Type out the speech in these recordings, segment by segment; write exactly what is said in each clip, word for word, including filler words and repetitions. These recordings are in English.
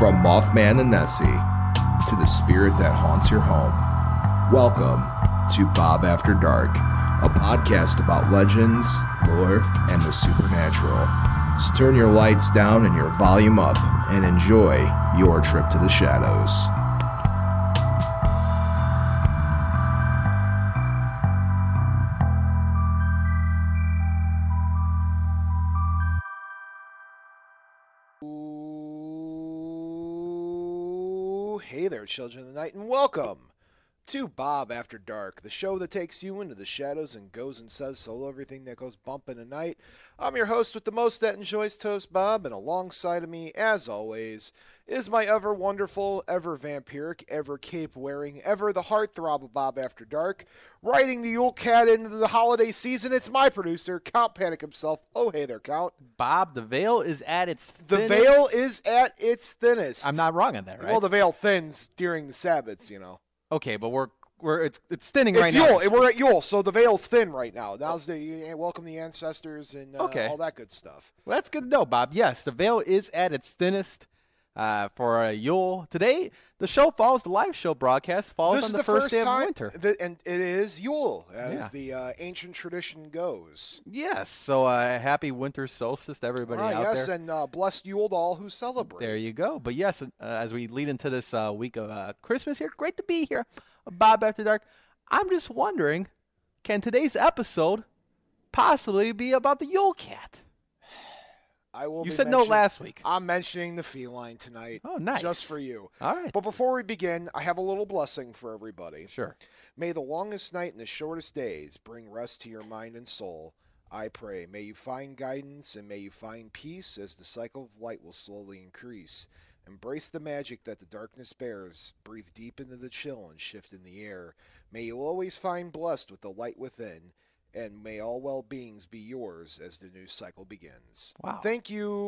From Mothman and Nessie to the spirit that haunts your home, welcome to Bob After Dark, a podcast about legends, lore, and the supernatural. So turn your lights down and your volume up and enjoy your trip to the shadows. Hey there, children of the night, and welcome to Bob After Dark, the show that takes you into the shadows and goes and says hello everything that goes bump in the night. I'm your host with the most that enjoys toast, Bob, and alongside of me, as always, is my ever wonderful, ever vampiric, ever cape-wearing, ever the heartthrob of Bob After Dark, riding the Yule Cat into the holiday season. It's my producer, Count Panic himself. Oh, hey there, Count. Bob, the veil is at its The thinnest. veil is at its thinnest. I'm not wrong on that, right? Well, the veil thins during the Sabbats, you know. Okay, but we're we're it's it's thinning It's right Yule. now. We're at Yule, so the veil's thin right now. Now's the you welcome the ancestors and uh, Okay. all that good stuff. Well, that's good to know, Bob. Yes, the veil is at its thinnest uh, for a Yule. Today, the show follows the live show broadcast falls This on is the, the first, first day time, of winter. th- and it is Yule, as Yeah. the uh, ancient tradition goes. Yes, so uh, happy winter solstice to everybody Ah, out yes, there. and uh, blessed Yule to all who celebrate. There you go. But yes, uh, as we lead into this uh, week of uh, Christmas here, great to be here, Bob After Dark. I'm just wondering, can today's episode possibly be about the Yule Cat? I will. You be said no mentioning- last week. I'm mentioning the feline tonight. Oh, nice. Just for you. All right. But before we begin, I have a little blessing for everybody. Sure. May the longest night and the shortest days bring rest to your mind and soul. I pray. May you find guidance and may you find peace as the cycle of light will slowly increase. Embrace the magic that the darkness bears. Breathe deep into the chill and shift in the air. May you always find blessed with the light within. And may all well-beings be yours as the new cycle begins. Wow. Thank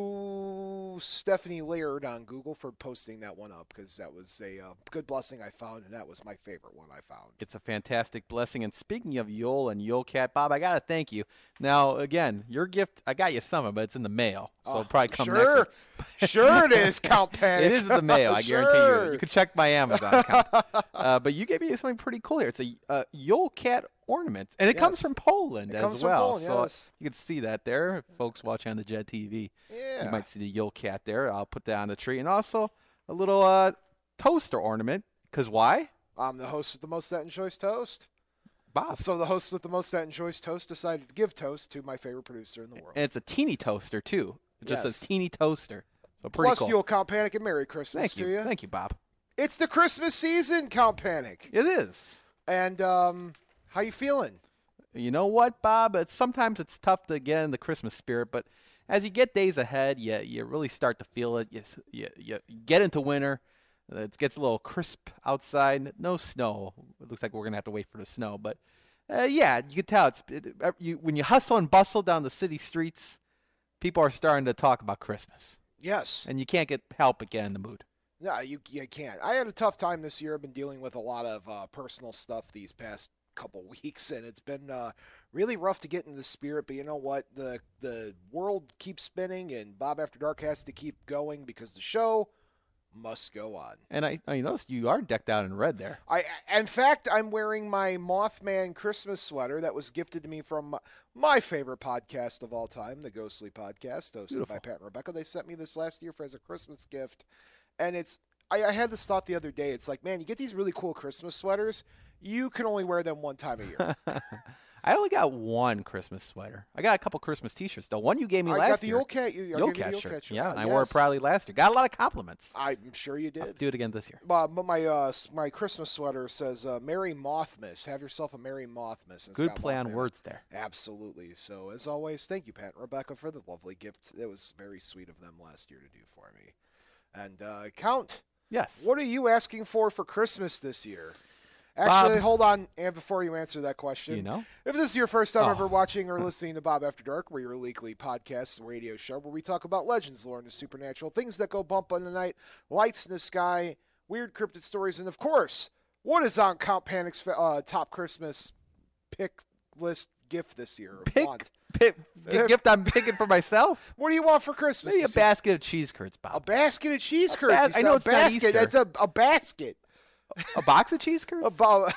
you, Stephanie Laird on Google, for posting that one up, because that was a uh, good blessing I found, and that was my favorite one I found. It's a fantastic blessing. And speaking of Yule and Yule Cat, Bob, I got to thank you. Now, again, your gift, I got you some, but it's in the mail. So Oh, it'll probably come sure. next week. Sure it is, Count Panic. It is in the mail, I guarantee Sure. you. You can check my Amazon account. uh, but you gave me something pretty cool here. It's a uh, Yule Cat ornament. And it comes Yes. from Poland It as comes from well. Poland, so yes. you can see that there. Folks watching on the Jet T V. Yeah. You might see the Yule Cat there. I'll put that on the tree. And also a little uh, toaster ornament. Because why? I'm the host with the most that enjoys toast. Bob. So the host with the most that enjoys toast decided to give toast to my favorite producer in the world. And it's a teeny toaster, too. It just Yes. says teeny toaster. So pretty Plus, cool. you'll Count Panic and Merry Christmas Thank to you. you. Thank you, Bob. It's the Christmas season, Count Panic. It is. And um, how you feeling? You know what, Bob? It's, sometimes it's tough to get in the Christmas spirit, but as you get days ahead, you, you really start to feel it. You, you, you get into winter. It gets a little crisp outside. No snow. It looks like we're going to have to wait for the snow. But, uh, yeah, you can tell. It's it, you, when you hustle and bustle down the city streets, people are starting to talk about Christmas. Yes. And you can't get help but get in the mood. No, you, you can't. I had a tough time this year. I've been dealing with a lot of uh, personal stuff these past couple weeks, and it's been uh, really rough to get in the spirit. But you know what? The the world keeps spinning, and Bob After Dark has to keep going because the show must go on. And I, I noticed you are decked out in red there. I, in fact, I'm wearing my Mothman Christmas sweater that was gifted to me from my favorite podcast of all time, the Ghostly Podcast, hosted Beautiful. by Pat and Rebecca. They sent me this last year for as a Christmas gift, and it's. I, I had this thought the other day. It's like, man, you get these really cool Christmas sweaters. You can only wear them one time a year. I only got one Christmas sweater. I got a couple Christmas T-shirts. The one you gave me I last got the year. Yule Cat. You, I Yule gave you the Cat Yule shirt. Cat shirt. Yeah, Uh, and I wore it yes. proudly last year. Got a lot of compliments. I'm sure you I'll did. do it again this year. Uh, but my uh, s- my Christmas sweater says uh, "Merry Mothmas." Have yourself a Merry Mothmas. It's Good got play on Mothman. words there. Absolutely. So, as always, thank you, Pat and Rebecca, for the lovely gift. It was very sweet of them last year to do for me. And, uh, Count, Yes. what are you asking for for Christmas this year? Actually, Bob. hold on, and before you answer that question, Do you know? if this is your first time Oh. ever watching or listening to Bob After Dark, we're your weekly podcast and radio show where we talk about legends, lore, and the supernatural, things that go bump on the night, lights in the sky, weird cryptid stories, and, of course, what is on Count Panic's uh, top Christmas pick list gift this year? or Pick, font? pick, g- gift I'm picking for myself. What do you want for Christmas? Maybe a this year? basket of cheese curds, Bob. A basket of cheese A curds. bas- You I said know a it's not basket. Easter. That's a, a basket. A box of cheese curds? About.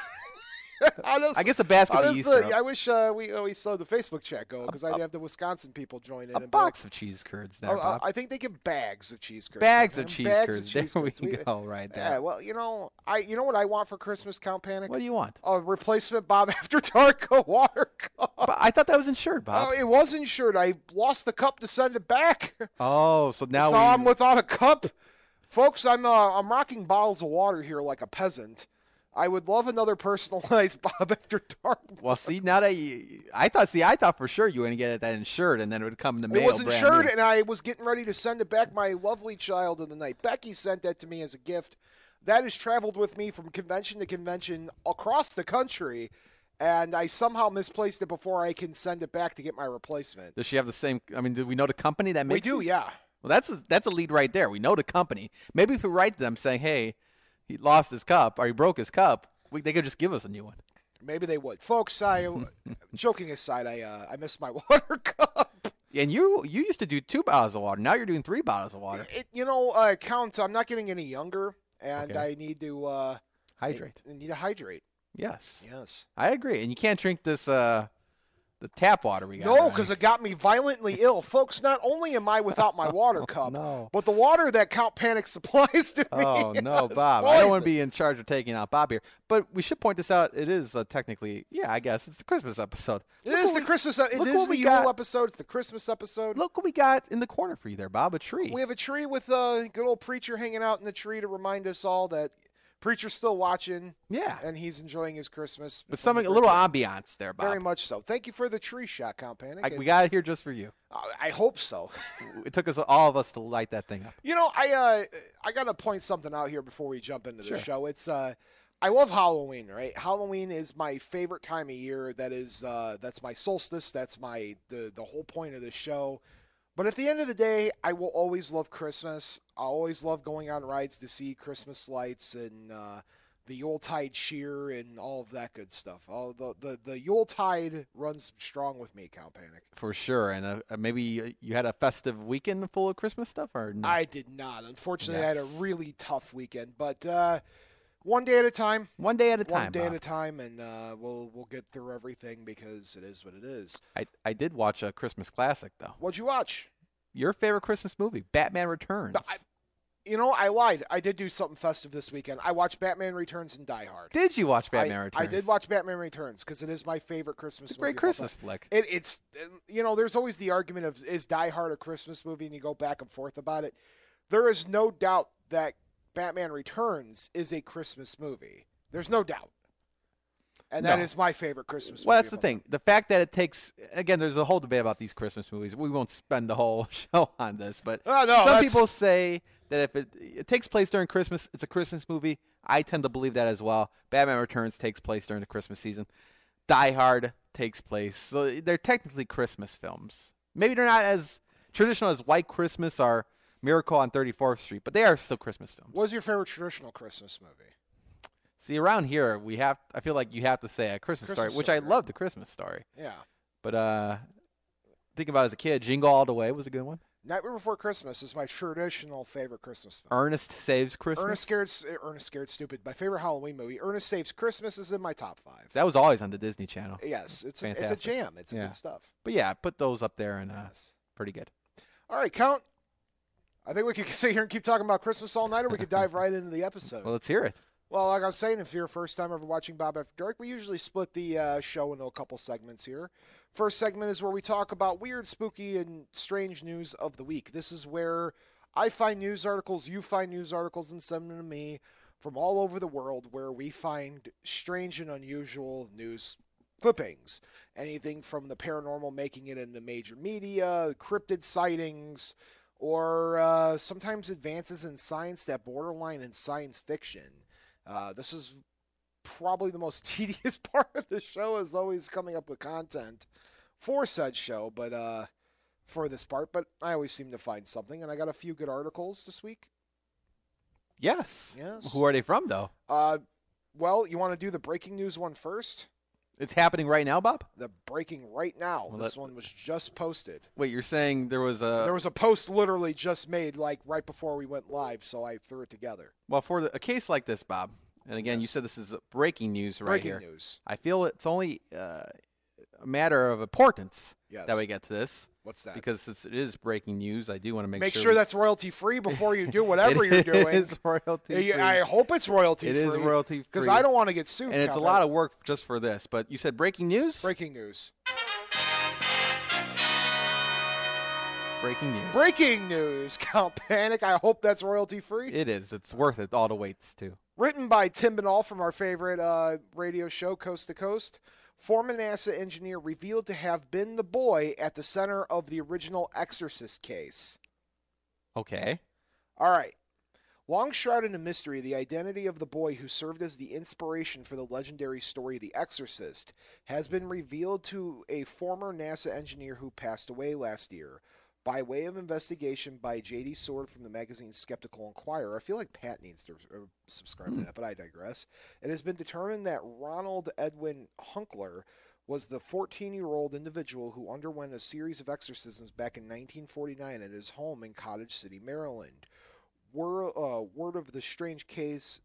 Honest, I guess a basket of honestly, Easter. I wish uh, we uh, we saw the Facebook chat go because I'd have the Wisconsin people join in. A and box be of cheese curds like, there, oh, Bob. I think they give bags of cheese curds. Bags man. of cheese bags curds. Of cheese There we curds. go, right there. Yeah, well, you know, I you know what I want for Christmas, Count Panic? What do you want? A replacement Bob After Dark a water cup. But I thought that was insured, Bob. Oh, it was insured. I lost the cup to send it back. Oh, so now so we... I'm without a cup, folks. I'm uh, I'm rocking bottles of water here like a peasant. I would love another personalized Bob After Dark. Well, see, now that you... I thought, see, I thought for sure you were going to get that insured, and then it would come in the mail. It was brand insured, new. and I was getting ready to send it back. My lovely child of the night, Becky, sent that to me as a gift. That has traveled with me from convention to convention across the country, and I somehow misplaced it before I can send it back to get my replacement. Does she have the same... I mean, do we know the company that We makes do, these? yeah. Well, that's a, that's a lead right there. We know the company. Maybe if we write to them saying, hey, he lost his cup, or he broke his cup, we, they could just give us a new one. Maybe they would. Folks, I, joking aside, I uh, I missed my water cup. And you you used to do two bottles of water. Now you're doing three bottles of water. It, you know, uh, Count, I'm not getting any younger, and Okay. I need to uh, Hydrate. I need to hydrate. Yes. Yes. I agree. And you can't drink this uh, the tap water we got. No, right? because it got me violently ill. Folks, not only am I without my water cup, no. but the water that Count Panic supplies to me. Oh, no, is Bob. I don't want poison. to be in charge of taking out Bob here. But we should point this out. It is uh, technically, yeah, I guess, it's the Christmas episode. It Look is what the we- Christmas. It look is what the we Yule got. episode. It's the Christmas episode. Look what we got in the corner for you there, Bob. A tree. We have a tree with a good old preacher hanging out in the tree to remind us all that preacher's still watching. Yeah. And he's enjoying his Christmas. But from something, the a little birthday. ambiance there, Bob. Very much so. Thank you for the tree shot, Count Panic. I, And, we got it here just for you. uh, I hope so. It took us, all of us, to light that thing up. You know, I uh, I gotta point something out here before we jump into the Sure. show. It's uh, I love Halloween, right? Halloween is my favorite time of year. That is uh, that's my solstice. That's my the the whole point of the show. But at the end of the day, I will always love Christmas. I always love going on rides to see Christmas lights and uh, the Yuletide cheer and all of that good stuff. All the the the Yuletide runs strong with me, Count Panic. For sure. And uh, uh, maybe you- you had a festive weekend full of Christmas stuff, or no? I did not. Unfortunately, I had a Yes. really tough weekend. But uh, one day at a time. One day at a time. One day Bob. at a time, and uh, we'll we'll get through everything because it is what it is. I, I did watch a Christmas classic, though. What'd you watch? Your favorite Christmas movie, Batman Returns. I- You know, I lied. I did do something festive this weekend. I watched Batman Returns and Die Hard. Did you watch Batman I, Returns? I did watch Batman Returns because it is my favorite Christmas It's a movie. great of all Christmas time. flick. It, it's you know, there's always the argument of is Die Hard a Christmas movie, and you go back and forth about it. There is no doubt that Batman Returns is a Christmas movie. There's no doubt, and that No. is my favorite Christmas movie. Well, that's of the all thing. The fact that it takes, again, there's a whole debate about these Christmas movies. We won't spend the whole show on this, but Oh, no, some that's- people say that if it, it takes place during Christmas, it's a Christmas movie. I tend to believe that as well. Batman Returns takes place during the Christmas season. Die Hard takes place. So they're technically Christmas films. Maybe they're not as traditional as White Christmas or Miracle on thirty-fourth Street, but they are still Christmas films. What's your favorite traditional Christmas movie? See, around here, we have, I feel like you have to say A Christmas, Christmas Story, which Story, I right? love the Christmas Story. Yeah. But uh, thinking about it as a kid, Jingle All the Way was a good one. Nightmare Before Christmas is my traditional favorite Christmas film. Ernest Saves Christmas. Ernest Scared, Ernest Scared Stupid. My favorite Halloween movie. Ernest Saves Christmas is in my top five. That was always on the Disney Channel. Yes, it's a, it's a Fantastic. jam. It's Yeah. good stuff. But yeah, put those up there and uh, Yes. pretty good. All right, Count. I think we could sit here and keep talking about Christmas all night, or we could dive right into the episode. Well, let's hear it. Well, like I was saying, if you're a first time ever watching Bob After Dark, we usually split the uh, show into a couple segments here. First segment is where we talk about weird, spooky, and strange news of the week. This is where I find news articles, you find news articles, and send them to me from all over the world where we find strange and unusual news clippings. Anything from the paranormal making it into major media, cryptid sightings, or uh, sometimes advances in science that borderline in science fiction. Uh, this is probably the most tedious part of the show, is always coming up with content for said show, but uh, for this part. But I always seem to find something, and I got a few good articles this week. Yes. Yes. Who are they from, though? Uh, well, you want to do the breaking news one first? It's happening right now, Bob? The breaking right now. Well, this that- one was just posted. Wait, you're saying there was a There was a post literally just made like right before we went live, so I threw it together. well for the, a case like this, Bob. And again, you Yes. said this is breaking news right Breaking here. news. I feel it's only uh, a matter of importance Yes. that we get to this What's that? because since it is breaking news, I do want to make, Make sure sure we- that's royalty free before you do whatever you're doing. It is royalty free. I hope it's royalty It free. is royalty free because I don't want to get sued. and it's a Count lot Panic. of work just for this. But you said breaking news. breaking news. Breaking news. Breaking news. Count Panic. I hope that's royalty free. It is. It's worth it. All the waits too. Written by Tim Binnall from our favorite uh, radio show, Coast to Coast. Former NASA engineer revealed to have been the boy at the center of the original Exorcist case. Okay. All right. Long shrouded in mystery, the identity of the boy who served as the inspiration for the legendary story The Exorcist has been revealed to a former NASA engineer who passed away last year. By way of investigation by J D Sword from the magazine Skeptical Inquirer, I feel like Pat needs to uh, subscribe Hmm. to that, but I digress. It has been determined that Ronald Edwin Hunkler was the fourteen-year-old individual who underwent a series of exorcisms back in nineteen forty-nine at his home in Cottage City, Maryland. Word, uh, word of the strange case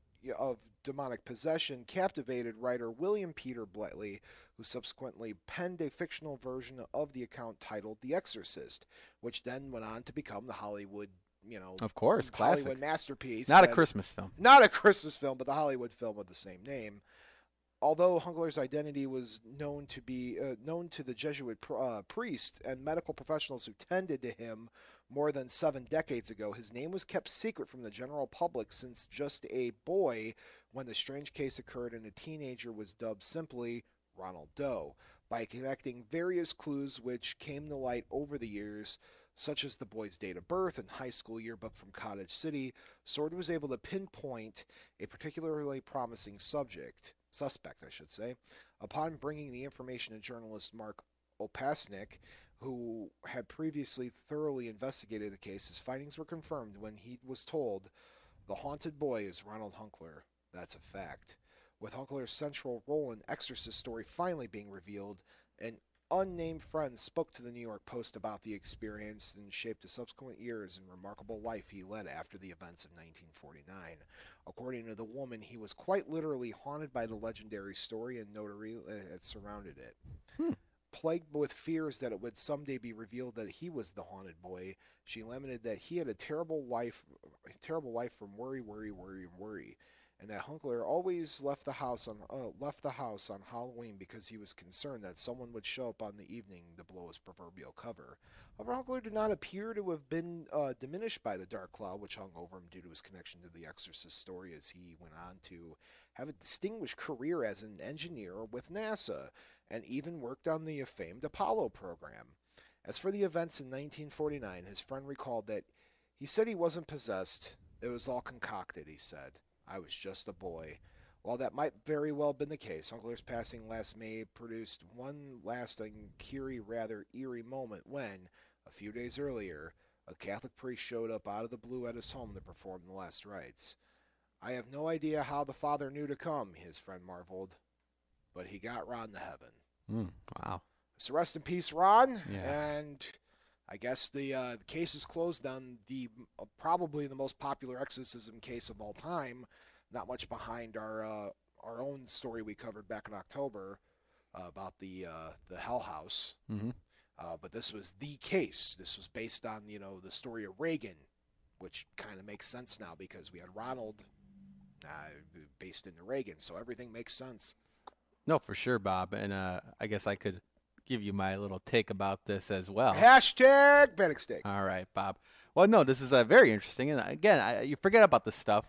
of demonic possession captivated writer William Peter Blettley, who subsequently penned a fictional version of the account titled The Exorcist, which then went on to become the Hollywood, you know, Of course, Hollywood classic. masterpiece. Not a that- Christmas film. Not a Christmas film, but the Hollywood film of the same name. Although Hunkler's identity was known to be uh, known to the Jesuit pr- uh, priest and medical professionals who tended to him more than seven decades ago, his name was kept secret from the general public since just a boy when the strange case occurred and a teenager was dubbed simply Ronald Doe. By connecting various clues which came to light over the years, such as the boy's date of birth and high school yearbook from Cottage City, Sword was able to pinpoint a particularly promising subject, suspect, I should say. Upon bringing the information to journalist Mark Opasnik, who had previously thoroughly investigated the case, his findings were confirmed when he was told the haunted boy is Ronald Hunkler. That's a fact. With Hunkler's central role in Exorcist story finally being revealed, an unnamed friend spoke to the New York Post about the experience and shaped the subsequent years and remarkable life he led after the events of nineteen forty-nine. According to the woman, he was quite literally haunted by the legendary story and notoriety that surrounded it. Hmm. Plagued with fears that it would someday be revealed that he was the haunted boy, she lamented that he had a terrible life, a terrible life from worry, worry, worry, and worry, and that Hunkler always left the house on uh, left the house on Halloween because he was concerned that someone would show up on the evening to blow his proverbial cover. However, Hunkler did not appear to have been uh, diminished by the dark cloud which hung over him due to his connection to the Exorcist story, as he went on to have a distinguished career as an engineer with NASA, and even worked on the famed Apollo program. As for the events in nineteen forty-nine, his friend recalled that he said he wasn't possessed. It was all concocted, he said. I was just a boy. While that might very well have been the case, Hunkler's passing last May produced one lasting, eerie, rather eerie moment when, a few days earlier, a Catholic priest showed up out of the blue at his home to perform the last rites. I have no idea how the Father knew to come, his friend marveled, but he got Ron to heaven. Mm, wow. So rest in peace, Ron. Yeah. And I guess the, uh, the case is closed on the uh, probably the most popular exorcism case of all time. Not much behind our uh, our own story we covered back in October uh, about the uh, the Hell House. Mm-hmm. Uh, but this was the case. This was based on you know the story of Reagan, which kind of makes sense now because we had Ronald uh, based into Reagan, so everything makes sense. No, for sure, Bob. And uh, I guess I could give you my little take about this as well. Hashtag Panic Steak. All right, Bob. Well, no, this is uh, very interesting. And again, I, you forget about this stuff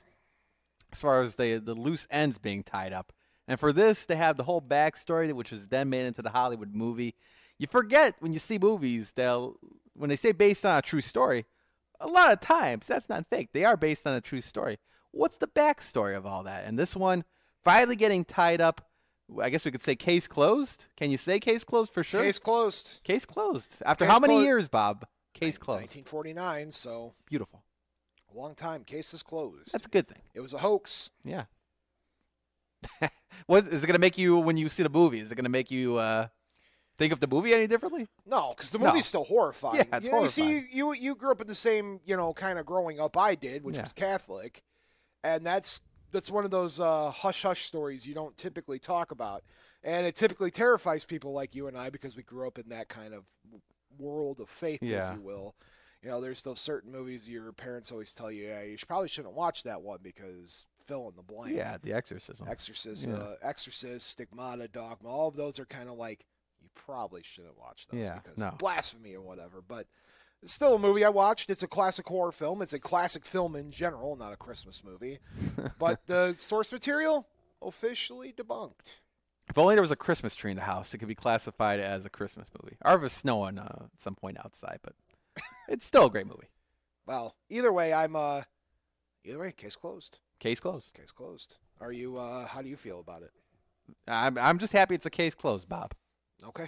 as far as the, the loose ends being tied up. And for this to have the whole backstory, which was then made into the Hollywood movie, you forget when you see movies, they'll when they say based on a true story, a lot of times that's not fake. They are based on a true story. What's the backstory of all that? And this one finally getting tied up. I guess we could say case closed. Can you say case closed for sure? Case closed. Case closed. After Case how many clo- years, Bob? Case closed. nineteen forty-nine, so Beautiful. a long time. Case is closed. That's a good thing. It was a hoax. Yeah. What is it going to make you when you see the movie? Is it going to make you uh, think of the movie any differently? No, because the No. movie's still horrifying. Yeah, it's you know, You horrifying. see, you you grew up in the same, you know, kind of growing up I did, which Yeah. was Catholic, and that's that's one of those uh, hush hush stories you don't typically talk about, and it typically terrifies people like you and I because we grew up in that kind of world of faith, Yeah. as you will. You know, there's those certain movies your parents always tell you, yeah, you should, probably shouldn't watch that one because fill in the blank. Yeah, The Exorcism. Exorcist, Yeah. uh, Exorcist, Stigmata, Dogma, all of those are kind of like you probably shouldn't watch those Yeah, because no. blasphemy or whatever. But it's still a movie I watched. It's a classic horror film. It's a classic film in general, not a Christmas movie. But the source material officially debunked. If only there was a Christmas tree in the house, it could be classified as a Christmas movie. Or if it's snowing uh, at some point outside, but it's still a great movie. Well, either way, I'm uh, either way, case closed. Case closed. Case closed. Are you? Uh, how do you feel about it? I'm I'm just happy it's a case closed, Bob. Okay.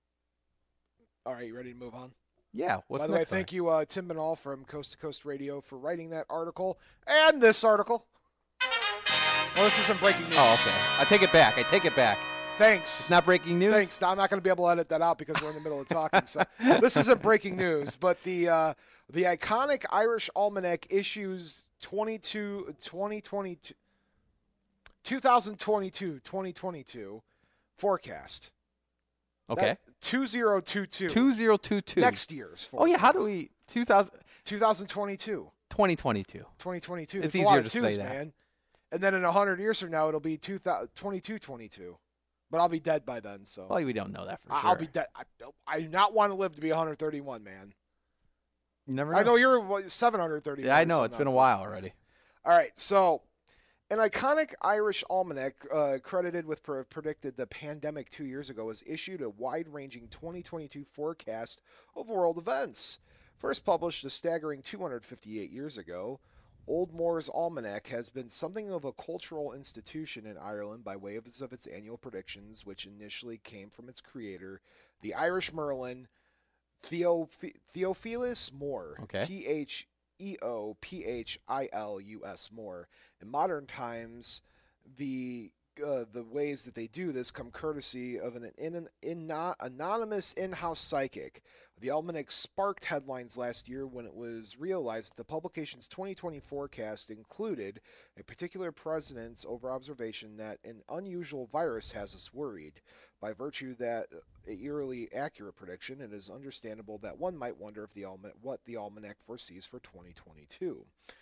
All right, you ready to move on? Yeah. What's By the way, next? thank you, uh, Tim Banal from Coast to Coast Radio, for writing that article and this article. Well, this isn't breaking news. Oh, okay. I take it back. I take it back. Thanks. It's not breaking news. Thanks. I'm not going to be able to edit that out because we're in the middle of talking. So this isn't breaking news, but the uh, the iconic Irish Almanac issues twenty-two, twenty twenty-two, twenty twenty-two, twenty twenty-two forecast. Okay. two thousand twenty-two. Two zero two two. Next year's forecast. Oh yeah. How do we? Two thousand. twenty twenty-two. Twenty twenty two. twenty twenty-two. It's There's a lot easier of to say twos, that. man. And then in one hundred years from now, it'll be twenty-two twenty-two. But I'll be dead by then, so. Well, we don't know that for I- sure. I'll be dead. I, I do not want to live to be one hundred thirty-one, man. You never I know you're what, seven hundred thirty-one. Yeah, I or know. some It's been a nonsense. while already. All right, so an iconic Irish almanac uh, credited with pre- predicted the pandemic two years ago has issued a wide-ranging twenty twenty-two forecast of world events. First published a staggering two hundred fifty-eight years ago, Old Moore's Almanac has been something of a cultural institution in Ireland by way of its, of its annual predictions, which initially came from its creator, the Irish Merlin, Theo, Theophilus Moore. Okay. T H E O P H I L U S Moore. In modern times, the uh, the ways that they do this come courtesy of an, in, an in, anonymous in-house psychic. The almanac sparked headlines last year when it was realized that the publication's twenty twenty forecast included a particular precedence over observation that an unusual virus has us worried. By virtue of that eerily accurate prediction, it is understandable that one might wonder if the almanac, what the almanac foresees for twenty twenty-two.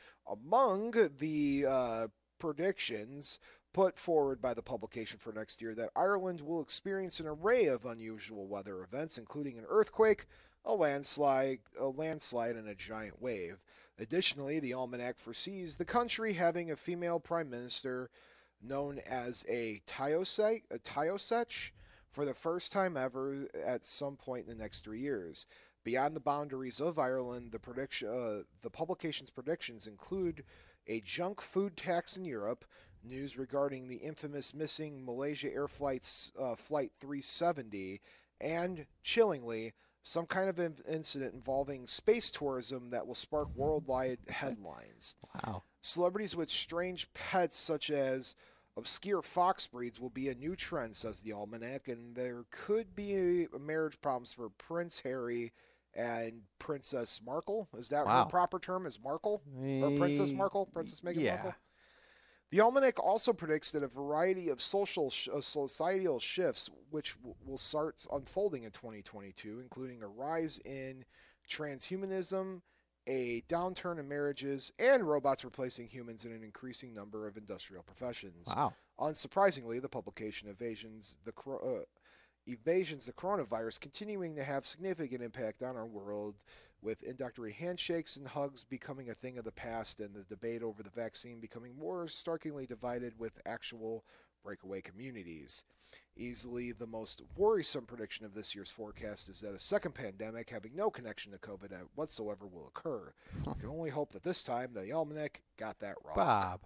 Among the uh, predictions put forward by the publication for next year, that Ireland will experience an array of unusual weather events, including an earthquake, a landslide, a landslide, and a giant wave. Additionally, the almanac foresees the country having a female prime minister known as a Taoiseach, a Taoiseach for the first time ever at some point in the next three years. Beyond the boundaries of Ireland, the prediction, uh, the publication's predictions include a junk food tax in Europe, news regarding the infamous missing Malaysia Air Flight's uh, Flight three seventy, and, chillingly, some kind of in- incident involving space tourism that will spark worldwide headlines. Wow. Celebrities with strange pets such as obscure fox breeds will be a new trend, says the Almanac, and there could be marriage problems for Prince Harry and Princess Markle. Is that Wow. her proper term? Is Markle? Or Princess Eh, Markle? Princess Meghan yeah. Markle? The Almanac also predicts that a variety of social sh- uh, societal shifts, which w- will start unfolding in twenty twenty-two, including a rise in transhumanism, a downturn in marriages, and robots replacing humans in an increasing number of industrial professions. Wow. Unsurprisingly, the publication evasions the cor- uh, evasions the coronavirus continuing to have significant impact on our world, with introductory handshakes and hugs becoming a thing of the past, and the debate over the vaccine becoming more starkly divided with actual breakaway communities. Easily the most worrisome prediction of this year's forecast is that a second pandemic having no connection to COVID whatsoever will occur. I can only hope that this time the Almanac got that wrong. Bob.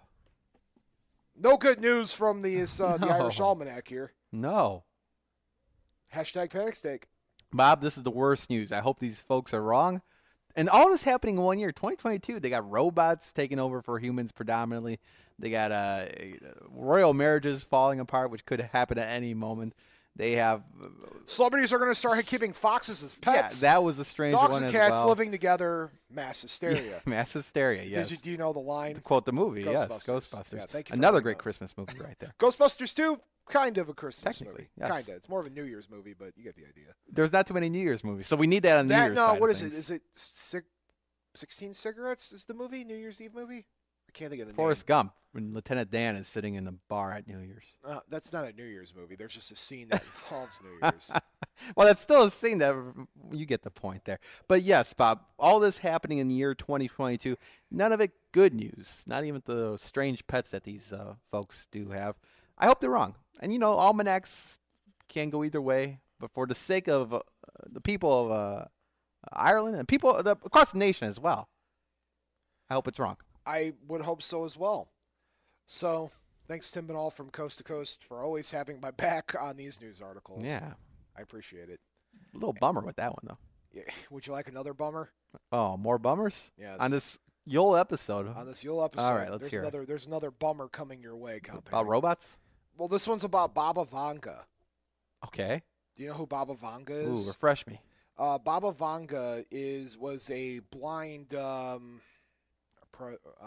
No good news from the, uh, the No. Irish Almanac here. No. Hashtag panic steak. Bob, this is the worst news. I hope these folks are wrong. And all this happening in one year, twenty twenty-two. They got robots taking over for humans predominantly. They got uh, royal marriages falling apart, which could happen at any moment. They have uh, celebrities are going to start keeping foxes as pets. Yeah, that was a strange Dogs one and as cats well. living together, mass hysteria. Yeah, mass hysteria. Yes. Did you, do you know the line? To quote the movie, yes, Ghostbusters. Ghostbusters. Yeah, thank you for Another letting great me know. Christmas movie right there. Ghostbusters two, kind of a Christmas Technically, movie. yes. Kind of. It's more of a New Year's movie, but you get the idea. There's not too many New Year's movies, so we need that on the New That, Year's no, side what of is it? things. Is it six, sixteen Cigarettes is the movie? New Year's Eve movie? I can't think of the Forrest Gump, when Lieutenant Dan is sitting in the bar at New Year's. name. Uh, that's not a New Year's movie. There's just a scene that involves New Year's. Well, that's still a scene that you get the point there. But yes, Bob, all this happening in the year twenty twenty-two, none of it good news. Not even the strange pets that these uh, folks do have. I hope they're wrong. And, you know, almanacs can go either way. But for the sake of uh, the people of uh, Ireland and people the, across the nation as well, I hope it's wrong. I would hope so as well. So, thanks, Tim Benall from Coast to Coast, for always having my back on these news articles. Yeah. I appreciate it. A little bummer with that one, though. Yeah. Would you like another bummer? Oh, more bummers? Yes. On this Yule episode. On this Yule episode. All right, let's there's hear it. another, There's another bummer coming your way, Count About robots? Well, this one's about Baba Vanga. Okay. Do you know who Baba Vanga Ooh, is? refresh me. Uh, Baba Vanga is was a blind um, pro, uh,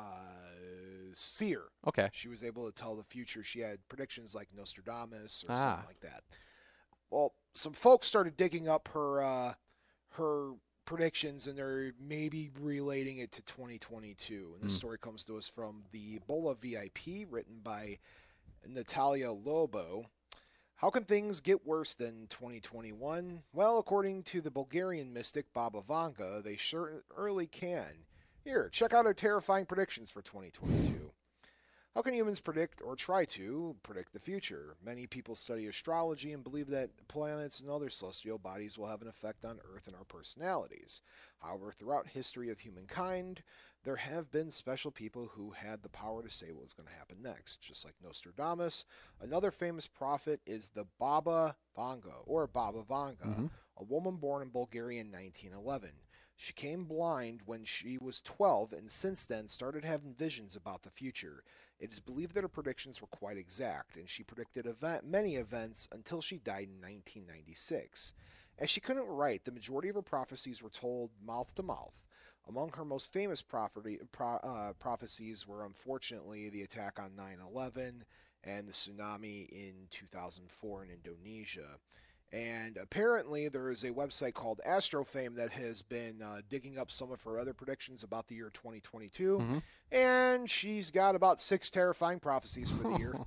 seer. Okay. She was able to tell the future. She had predictions like Nostradamus or Ah. something like that. Well, some folks started digging up her uh, her predictions, and they're maybe relating it to twenty twenty-two. And this Hmm. story comes to us from the Ebola V I P, written by Natalia Lobo. How can things get worse than twenty twenty-one? Well, according to the Bulgarian mystic Baba Vanga, they surely can. Here, check out our terrifying predictions for twenty twenty-two. How can humans predict or try to predict the future? Many people study astrology and believe that planets and other celestial bodies will have an effect on Earth and our personalities. However, throughout history of humankind, there have been special people who had the power to say what was going to happen next, just like Nostradamus. Another famous prophet is the Baba Vanga, or Baba Vanga, Mhm. a woman born in Bulgaria in nineteen eleven. She came blind when she was twelve and since then started having visions about the future. It is believed that her predictions were quite exact, and she predicted event, many events until she died in nineteen ninety-six. As she couldn't write, the majority of her prophecies were told mouth to mouth. Among her most famous prophecy, pro, uh, prophecies were unfortunately the attack on nine eleven and the tsunami in two thousand four in Indonesia. And apparently there is a website called Astrofame that has been uh, digging up some of her other predictions about the year twenty twenty-two. Mhm. And she's got about six terrifying prophecies for the year.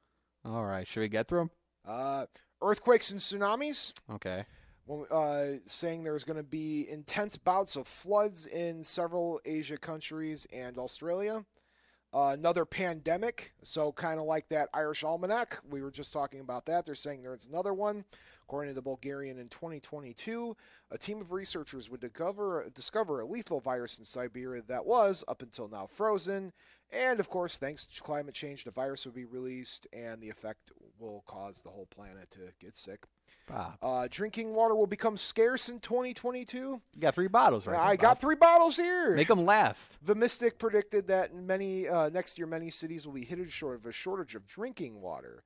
All right. Should we get through them? Uh, earthquakes and tsunamis. Okay. When, uh, saying there's going to be intense bouts of floods in several Asia countries and Australia. Uh, another pandemic, so kind of like that Irish Almanac. We were just talking about that. They're saying there's another one. According to the Bulgarian, in twenty twenty-two, a team of researchers would discover, discover a lethal virus in Siberia that was, up until now, frozen. And, of course, thanks to climate change, the virus will be released, and the effect will cause the whole planet to get sick. Bob. Uh, drinking water will become scarce in twenty twenty-two. You got three bottles right I there, got Bob. three bottles here. Make them last. The Mystic predicted that in many uh, next year many cities will be hit short of a shortage of drinking water.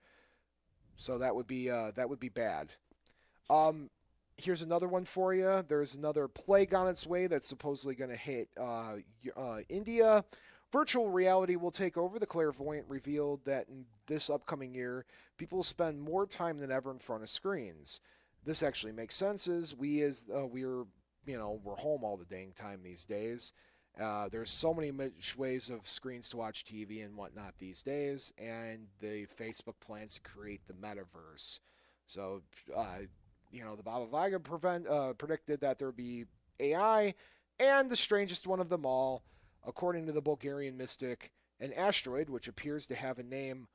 So that would be uh, that would be bad. Um, here's another one for you. There's another plague on its way that's supposedly going to hit uh, uh, India. Virtual reality will take over. The clairvoyant revealed that in this upcoming year, people will spend more time than ever in front of screens. This actually makes sense. As we as uh, we're you know we're home all the dang time these days. Uh, there's so many ways of screens to watch T V and whatnot these days, and the Facebook plans to create the metaverse. So, uh, you know, the Baba Vanga prevent, uh, predicted that there would be A I, and the strangest one of them all, according to the Bulgarian mystic, an asteroid which appears to have a name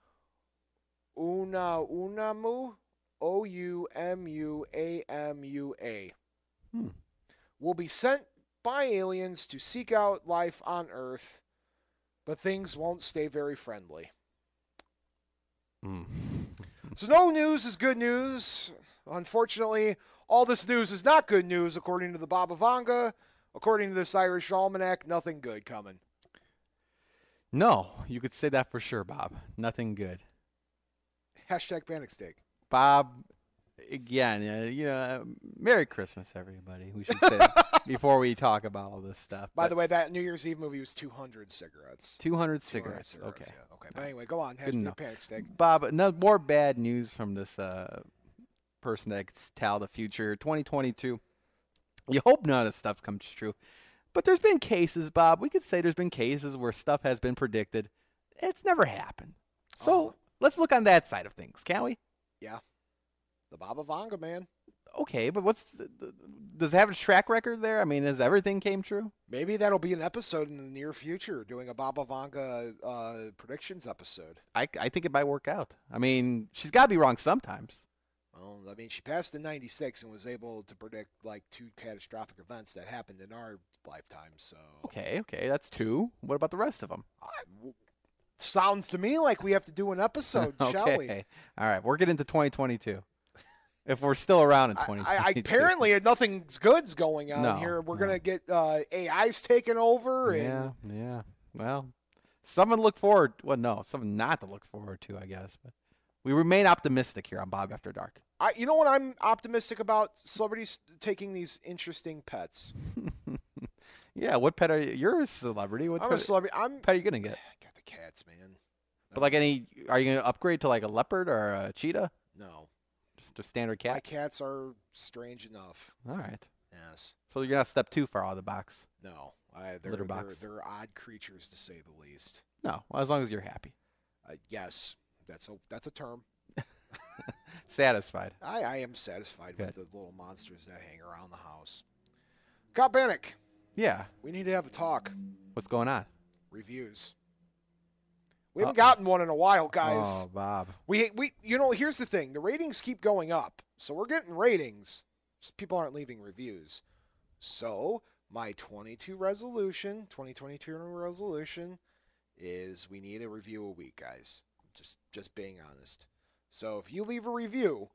Una Unamu, O U M U A M U A, Hmm. will be sent by aliens to seek out life on Earth, but things won't stay very friendly. Mm. So no news is good news. Unfortunately, all this news is not good news, according to the Baba Vanga. according to this Irish Almanac, nothing good coming. No, you could say that for sure, Bob. Nothing good. Hashtag panic steak. Bob, again, uh, you know, uh, Merry Christmas, everybody. We should say that before we talk about all this stuff. By But the way, that New Year's Eve movie was two hundred cigarettes. two hundred 200 cigarettes. Okay. Yeah. Okay. But anyway, go on. Good Hashtag enough. panic steak. Bob, no more bad news from this uh, person that can tell the future. twenty twenty-two. You hope none of this stuff comes true. But there's been cases, Bob. We could say there's been cases where stuff has been predicted. It's never happened. So Oh. let's look on that side of things, can't we? Yeah. The Baba Vanga, man. Okay, but what's the, the, does it have a track record there? I mean, has everything came true? Maybe that'll be an episode in the near future, doing a Baba Vanga uh, predictions episode. I, I think it might work out. I mean, she's got to be wrong sometimes. Well, I mean, she passed in ninety-six and was able to predict like two catastrophic events that happened in our lifetime. So, Okay, okay, that's two. What about the rest of them? I- sounds to me like we have to do an episode, shall we? Okay. All right, we're getting to twenty twenty-two. If we're still around in I, twenty I, twenty-two. apparently, nothing's good's going on No, here. We're no. gonna get uh, A Is taken over, and Yeah, yeah. Well, something to look forward. Well, no, something not to look forward to, I guess. But we remain optimistic here on Bob After Dark. I, you know what I'm optimistic about? Celebrities taking these interesting pets. Yeah, what pet are you? You're a celebrity. What I'm a pet, celebrity. I'm pet are you gonna get? got the cats, man. But like any, are you gonna upgrade to like a leopard or a cheetah? No, Just a standard my cat. cats are strange enough. All right. Yes. So you're not step too far out of the box. No, I, they're, Litter they're, box. they're odd creatures to say the least. No, well, as long as you're happy, Uh, yes, that's a that's a term. satisfied. I, I am satisfied Good. with the little monsters that hang around the house. Cop Bannock, Yeah. we need to have a talk. What's going on? Reviews. We haven't Uh, gotten one in a while, guys. Oh, Bob. We we you know here's the thing: the ratings keep going up, so we're getting ratings. Just people aren't leaving reviews. So my twenty-two resolution, twenty twenty-two resolution, is we need a review a week, guys. Just just being honest. So if you leave a review,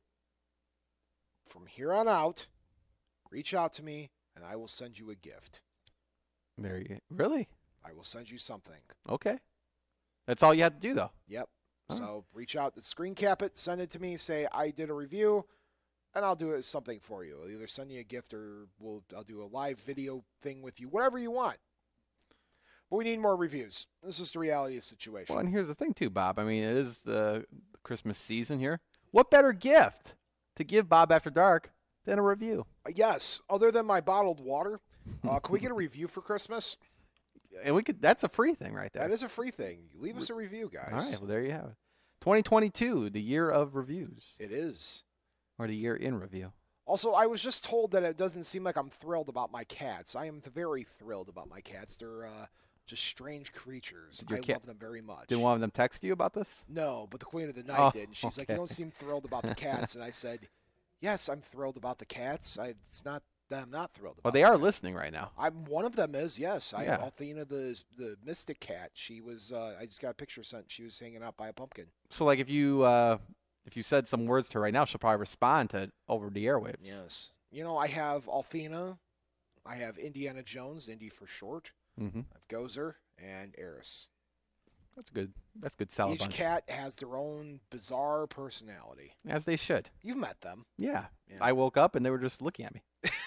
from here on out, reach out to me and I will send you a gift. There you Really? I will send you something. Okay. That's all you have to do, though. Yep. All So reach out, screen cap it, send it to me, say I did a review, and I'll do it something for you. I'll either send you a gift or we'll I'll do a live video thing with you, whatever you want. But we need more reviews. This is the reality of the situation. Well, and here's the thing, too, Bob. I mean, it is the Christmas season here. What better gift to give Bob After Dark than a review? Uh, yes, other than my bottled water, uh, can we get a review for Christmas? And we could—that's a free thing right there. That is a free thing. Leave us a review, guys. All right. Well, there you have it. twenty twenty-two, the year of reviews, It is. or the year in review. Also, I was just told that it doesn't seem like I'm thrilled about my cats. I am very thrilled about my cats. They're uh, just strange creatures. Did your I cat- love them very much. Did one of them text you about this? No, but the Queen of the Night Oh, did. And she's like, okay. you don't seem thrilled about the cats. And I said, yes, I'm thrilled about the cats. I, it's not that I'm not thrilled about Well, they the are cats. listening right now. I'm one of them is, yes. I Yeah. have Althena, the the mystic cat. She was, uh, I just got a picture sent. She was hanging out by a pumpkin. So, like, if you uh, if you said some words to her right now, she'll probably respond to it over the airwaves. Yes. You know, I have Althena. I have Indiana Jones, Indy for short. Mm-hmm. I have Gozer and Eris. That's good. That's good. Salad Each bunch. cat has their own bizarre personality. As they should. You've met them. Yeah. Yeah. I woke up and they were just looking at me.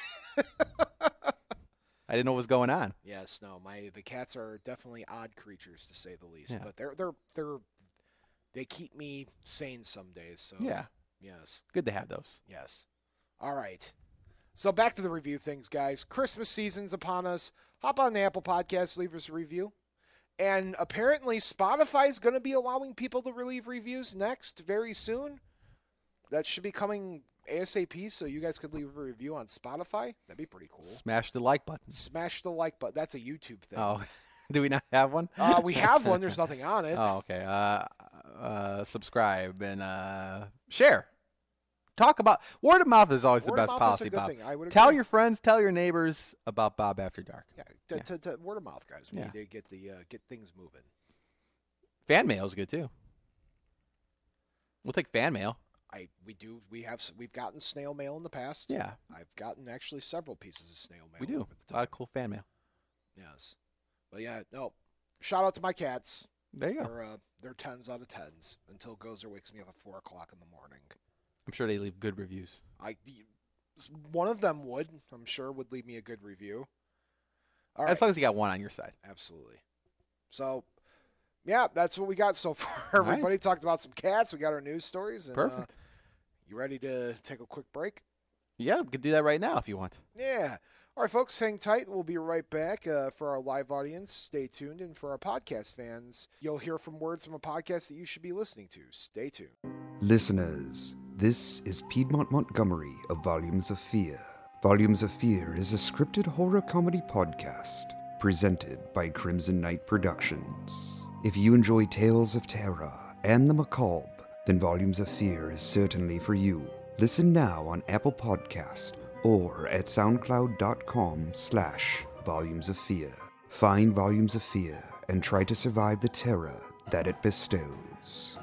I didn't know what was going on. Yes, no, my the cats are definitely odd creatures to say the least, Yeah. but they're they're they're they keep me sane some days. So Yeah. yes, Good to have those. yes. All right. So back to the review things, guys. Christmas season's upon us. Hop on the Apple Podcast, leave us a review. And apparently Spotify's going to be allowing people to leave reviews next very soon. That should be coming ASAP, so you guys could leave a review on Spotify. That'd be pretty cool. Smash the like button. Smash the like button. That's a YouTube thing. Oh, do we not have one? Uh, we have one. There's nothing on it. Oh, okay. Uh, uh, subscribe and uh, share. Talk about word of mouth is always Word the of best mouth is a policy, good Bob. thing. I would Tell agree. your friends, tell your neighbors about Bob After Dark. Yeah, to, Yeah. To, to, word of mouth, guys. We Yeah. need to get the uh, get things moving. Fan mail is good too. We'll take fan mail. I we do we have we've gotten snail mail in the past. Yeah, I've gotten actually several pieces of snail mail. we do. Over the A lot time. of cool fan mail. Yes, but yeah, no. Shout out to my cats. There you go. They're uh, they're tens out of tens until Gozer wakes me up at four o'clock in the morning. I'm sure they leave good reviews. I one of them would I'm sure would leave me a good review. All As right. long as you got one on your side. Absolutely. So, yeah, that's what we got so far. Nice. Everybody talked about some cats. We got our news stories. And, Perfect. Uh, you ready to take a quick break? Yeah, we could do that right now if you want. Yeah. All right, folks, hang tight. We'll be right back. Uh, for our live audience, stay tuned. And for our podcast fans, you'll hear from words from a podcast that you should be listening to. Stay tuned. Listeners, this is Piedmont Montgomery of Volumes of Fear. Volumes of Fear is a scripted horror comedy podcast presented by Crimson Knight Productions. If you enjoy tales of terror and the macabre, then Volumes of Fear is certainly for you. Listen now on Apple Podcast or at soundcloud.com slash Volumes of Fear. Find Volumes of Fear and try to survive the terror that it bestows.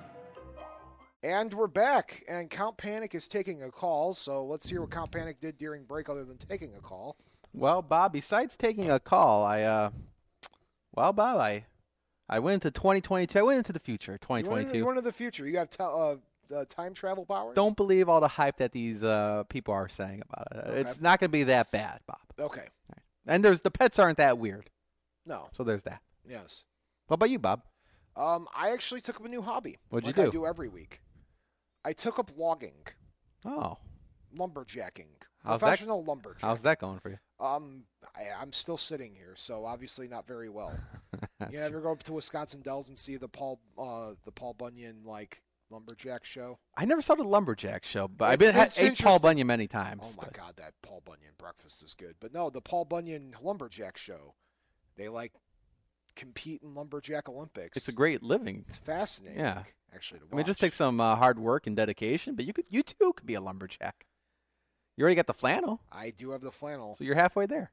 And we're back, and Count Panic is taking a call, so let's hear what Count Panic did during break other than taking a call. Well, Bob, besides taking a call, I, uh, well, Bob, I, I went into twenty twenty-two. I went into the future, You went, into, twenty twenty-two. you went into the future. You have te- uh, uh, time travel powers? Don't believe all the hype that these uh, people are saying about it. Okay. It's not going to be that bad, Bob. Okay. And there's the pets aren't that weird, No. so there's that. Yes. What about you, Bob? Um, I actually took up a new hobby. What'd like you do? I do every week. I took up logging, Oh, lumberjacking, How's that- professional lumberjack. how's that going for you? Um, I, I'm still sitting here, so obviously not very well. That's You ever go up to Wisconsin Dells and see the Paul, uh, the Paul Bunyan like lumberjack show? I never saw the lumberjack show, but I've It's- been it's ate Paul interesting. Bunyan many times. Oh my but- God, that Paul Bunyan breakfast is good. But no, the Paul Bunyan lumberjack show, they like compete in lumberjack Olympics. It's a great living. It's fascinating. Yeah. Actually, to watch. I mean, it just takes some uh, hard work and dedication, but you could, you too, could be a lumberjack. You already got the flannel, I do have the flannel. so you're halfway there.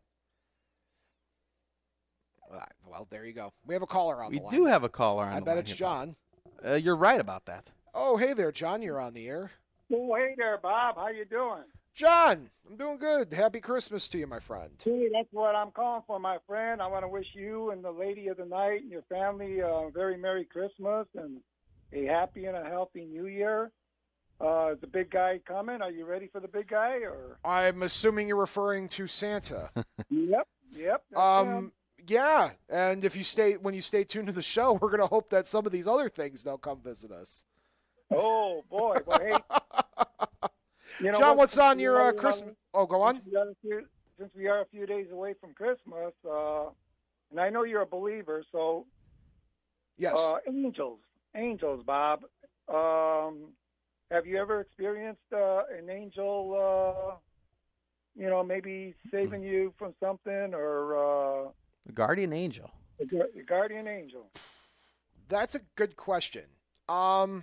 Uh, Well, there you go. We have a caller on We the line. do have a caller on I the bet line it's here, Bob. John. Uh, you're right about that. Oh, hey there, John. You're on the air. Oh, hey there, Bob. How you doing? John, I'm doing good. Happy Christmas to you, my friend. Hey, that's what I'm calling for, my friend. I want to wish you and the lady of the night and your family a very Merry Christmas and a happy and a healthy New Year. Uh, is the big guy coming? Are you ready for the big guy? Or I'm assuming you're referring to Santa. Yep, yep. that's um, him. yeah, and if you stay when you stay tuned to the show, we're gonna hope that some of these other things don't come visit us. Oh boy. Well, hey, you know John, what? what's on Since your we uh, are- Christmas? Oh, go on. Since we, are a few, since we are a few days away from Christmas, uh, and I know you're a believer, so Yes. Uh, angels, angels, Bob. Um, have you ever experienced uh, an angel, uh, you know, maybe saving you from something, or uh, The guardian angel. a gu- a guardian angel? That's a good question. Um,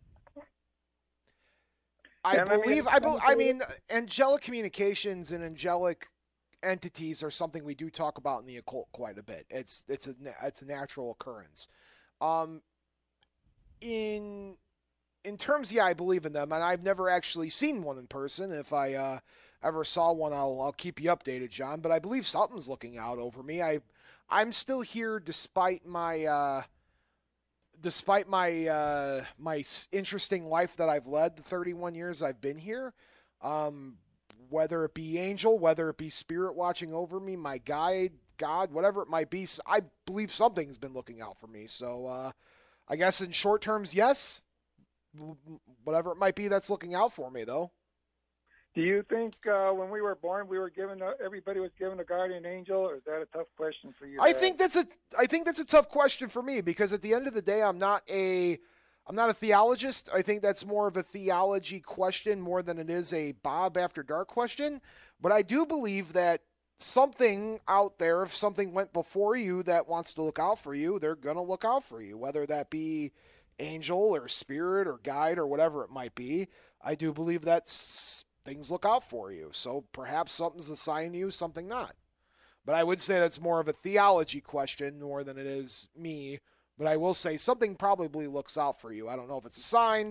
I Yeah, I mean, believe it's I, bel I something- mean, angelic communications and angelic entities are something we do talk about in the occult quite a bit. It's it's a na- it's a natural occurrence. Um, in in terms, yeah, I believe in them, and I've never actually seen one in person. If I uh, ever saw one, I'll I'll keep you updated, John. But I believe something's looking out over me. I I'm still here despite my. Uh, Despite my uh, my s- interesting life that I've led, the thirty-one years I've been here, um, whether it be angel, whether it be spirit watching over me, my guide, God, whatever it might be, s- I believe something's been looking out for me. So uh, I guess in short terms, yes, W- whatever it might be that's looking out for me, though. Do you think uh, when we were born, we were given a, everybody was given a guardian angel, or is that a tough question for you? to I ask? think that's a I think that's a tough question for me because at the end of the day, I'm not a I'm not a theologist. I think that's more of a theology question more than it is a Bob After Dark question. But I do believe that something out there, if something went before you that wants to look out for you, they're gonna look out for you, whether that be angel or spirit or guide or whatever it might be. I do believe that s- things look out for you. So perhaps something's assigned to you, something not. But I would say that's more of a theology question more than it is me. But I will say something probably looks out for you. I don't know if it's assigned,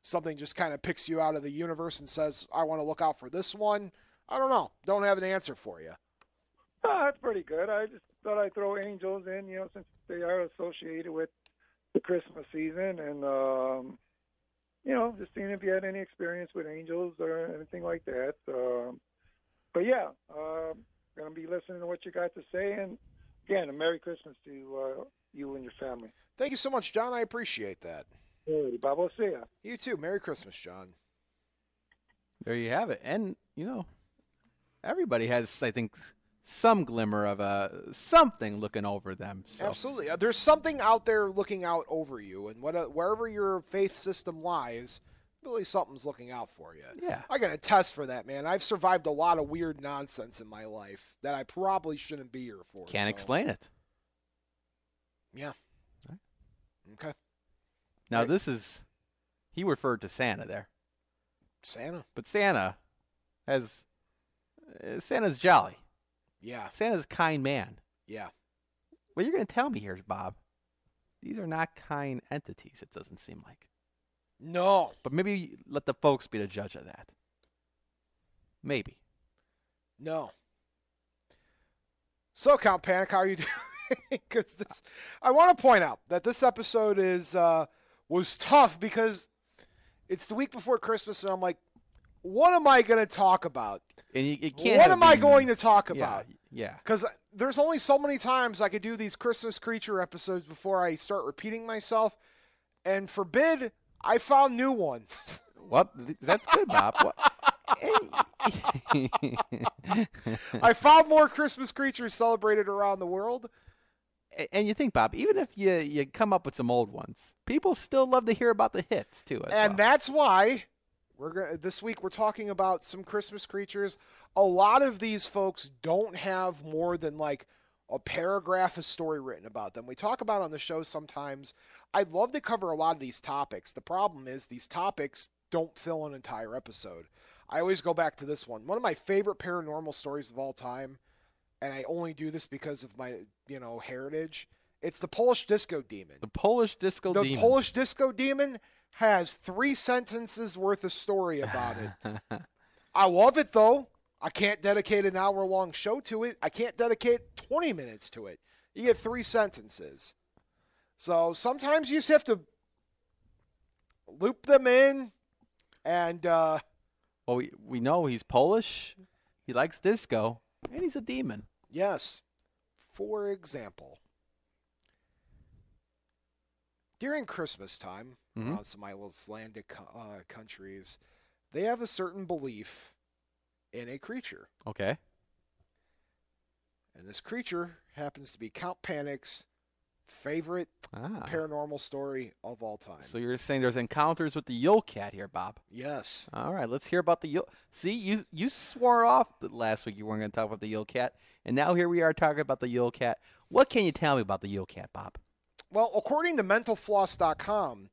something just kind of picks you out of the universe and says, I want to look out for this one. I don't know. Don't have an answer for you. Oh, that's pretty good. I just thought I'd throw angels in, you know, since they are associated with the Christmas season. And, um, you know, just seeing if you had any experience with angels or anything like that. Um, but, yeah, uh, going to be listening to what you got to say. And, again, a Merry Christmas to uh, you and your family. Thank you so much, John. I appreciate that. Hey, Bob, I'll see ya. You too. Merry Christmas, John. There you have it. And, you know, everybody has, I think, some glimmer of uh, something looking over them. So. Absolutely. Uh, There's something out there looking out over you, and what, uh, wherever your faith system lies, really something's looking out for you. Yeah. I got a test for that, man. I've survived a lot of weird nonsense in my life that I probably shouldn't be here for. Can't so. explain it. Yeah. Right. Okay. Now, Right. this is, he referred to Santa there. Santa. But Santa has, uh, Santa's jolly. Yeah. Santa's a kind man. Yeah. What you're going to tell me here, Bob, these are not kind entities, it doesn't seem like. No. But maybe let the folks be the judge of that. Maybe. No. So, Count Panic, how are you doing? Because this, I want to point out that this episode is uh, was tough because it's the week before Christmas, and I'm like, what am I going to talk about? And you, you can't What have am I the- going to talk Yeah, about? yeah. Because there's only so many times I could do these Christmas creature episodes before I start repeating myself, and forbid I found new ones. What? That's good, Bob. What? I found more Christmas creatures celebrated around the world. And you think, Bob, even if you, you come up with some old ones, people still love to hear about the hits, too. As And well. that's why we're gonna, this week we're talking about some Christmas creatures. A lot of these folks don't have more than like a paragraph of story written about them. We talk about it on the show sometimes. I'd love to cover a lot of these topics. The problem is these topics don't fill an entire episode. I always go back to this one. One of my favorite paranormal stories of all time, and I only do this because of my, you know, heritage. It's the Polish disco demon. The Polish disco The demon. Polish disco demon has three sentences worth of story about it. I love it, though. I can't dedicate an hour-long show to it. I can't dedicate twenty minutes to it. You get three sentences. So sometimes you just have to loop them in and uh, Well, we, we know he's Polish, he likes disco, and he's a demon. yes. For example, during Christmas time, Mhm. around some Icelandic uh, countries, they have a certain belief in a creature. Okay. And this creature happens to be Count Panic's favorite Ah. paranormal story of all time. So you're saying there's encounters with the Yule Cat here, Bob. Yes. All right, let's hear about the Yule. See, you you swore off that last week you weren't going to talk about the Yule Cat, and now here we are talking about the Yule Cat. What can you tell me about the Yule Cat, Bob? Well, according to mental floss dot com,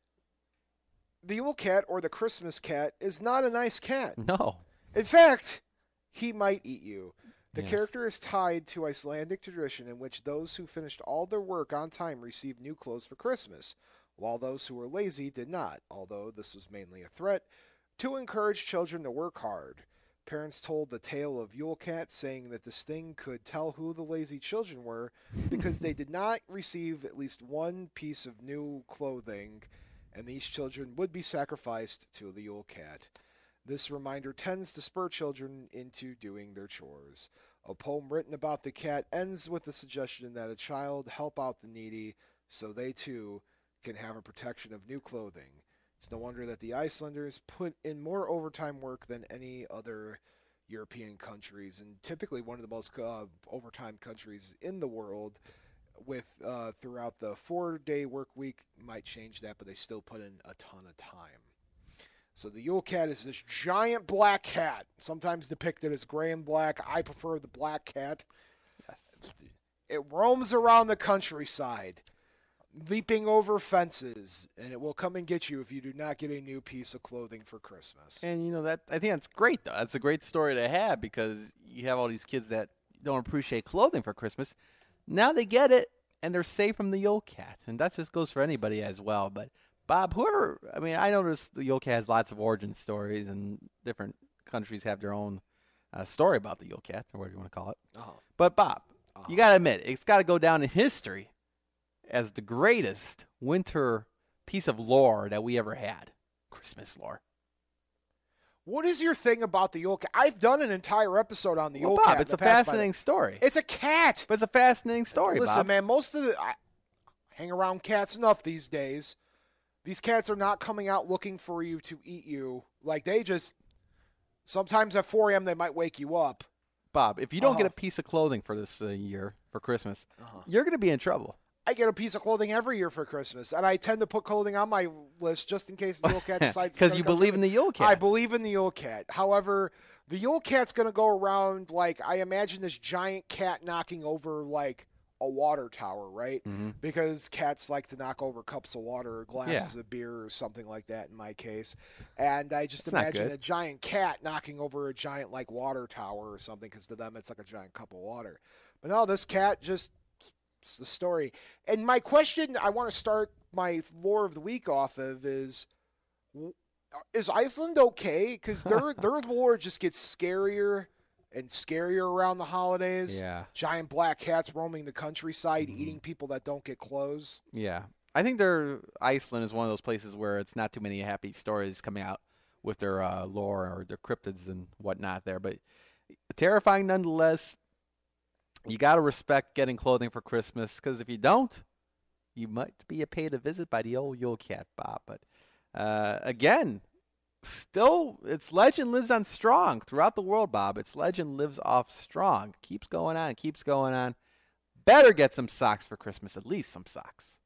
the Yule Cat or the Christmas cat is not a nice cat. No. In fact, he might eat you. The Yes. character is tied to Icelandic tradition in which those who finished all their work on time received new clothes for Christmas, while those who were lazy did not, although this was mainly a threat to encourage children to work hard. Parents told the tale of Yule Cat, saying that this thing could tell who the lazy children were because they did not receive at least one piece of new clothing, and these children would be sacrificed to the Yule Cat. This reminder tends to spur children into doing their chores. A poem written about the cat ends with the suggestion that a child help out the needy so they too can have a protection of new clothing. It's no wonder that the Icelanders put in more overtime work than any other European countries, and typically one of the most uh, overtime countries in the world. With uh, throughout the four-day work week, might change that, but they still put in a ton of time. So the Yule Cat is this giant black cat, sometimes depicted as gray and black. I prefer the black cat. Yes. It roams around the countryside, leaping over fences, and it will come and get you if you do not get a new piece of clothing for Christmas. And you know that I think that's great though. That's a great story to have because you have all these kids that don't appreciate clothing for Christmas. Now they get it and they're safe from the Yule Cat, and that just goes for anybody as well. But Bob, whoever, I mean, I noticed the Yule Cat has lots of origin stories, and different countries have their own uh, story about the Yule Cat, or whatever you want to call it. Uh-huh. But, Bob, Uh-huh. you got to admit, it's got to go down in history as the greatest winter piece of lore that we ever had. Christmas lore. What is your thing about the Yule Cat? I've done an entire episode on the Well, Yule Bob, Cat. in it's the a past five- fascinating story. It's a cat. But it's a fascinating story, Listen, Bob. man, most of the I hang around cats enough these days. These cats are not coming out looking for you to eat you. Like they just sometimes at four a.m. they might wake you up. Bob, if you don't get Uh-huh. a piece of clothing for this uh, year, for Christmas, Uh-huh. you're going to be in trouble. I get a piece of clothing every year for Christmas, and I tend to put clothing on my list just in case the Yule Cat decides. Because you believe in the Yule Cat. I believe in the Yule Cat. However, the Yule Cat's going to go around like I imagine this giant cat knocking over like a water tower, right? Mhm. Because cats like to knock over cups of water or glasses of beer or something like that in my case. And I just That's not imagine good. a giant cat knocking over a giant like water tower or something because to them it's like a giant cup of water. But no, this cat just it's the story. And my question I want to start my lore of the week off of is is Iceland okay? Because their their lore just gets scarier and scarier around the holidays. Yeah. Giant black cats roaming the countryside, Mhm. eating people that don't get clothes. Yeah. I think their Iceland is one of those places where it's not too many happy stories coming out with their uh, lore or their cryptids and whatnot there. But terrifying nonetheless. You got to respect getting clothing for Christmas because if you don't, you might be paid a visit by the old Yule Cat, Bob. But uh, again, still, its legend lives on strong throughout the world, Bob. Its legend lives off strong. Keeps going on, keeps going on. Better get some socks for Christmas, at least some socks.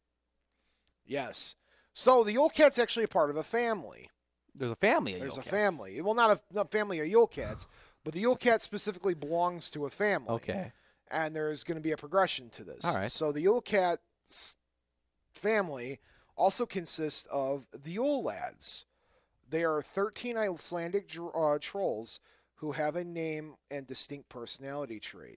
Yes. So the Yule Cat's actually a part of a family. There's a family of There's Yule a Cats. family. Well, not a, not a family of Yule Cats, but the Yule Cat specifically belongs to a family. Okay. And there's going to be a progression to this. All right. So the Yule Cat's family also consists of the Yule Lads. They are thirteen Icelandic dr- uh, trolls who have a name and distinct personality trait.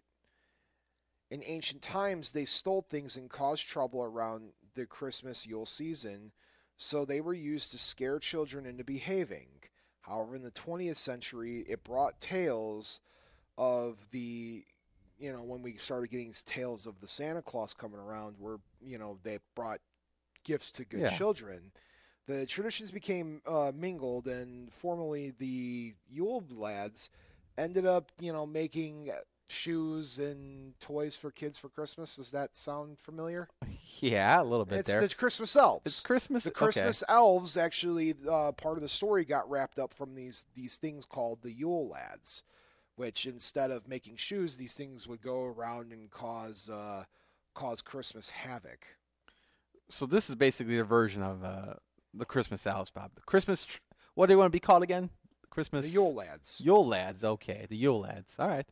In ancient times, they stole things and caused trouble around the Christmas Yule season, so they were used to scare children into behaving. However, in the twentieth century, it brought tales of the, you know, when we started getting tales of the Santa Claus coming around, where, you know, they brought gifts to good Yeah. children. The traditions became uh, mingled, and formerly the Yule Lads ended up, you know, making shoes and toys for kids for Christmas. Does that sound familiar? Yeah, a little bit It's there. the Christmas elves. It's Christmas. The okay. Christmas elves actually, uh, part of the story got wrapped up from these these things called the Yule Lads, which instead of making shoes, these things would go around and cause uh, cause Christmas havoc. So this is basically a version of uh, the Christmas elves, Bob. The Christmas. Tr- what do they want to be called again? Christmas. The Yule Lads. Yule Lads. Okay, the Yule Lads. All right.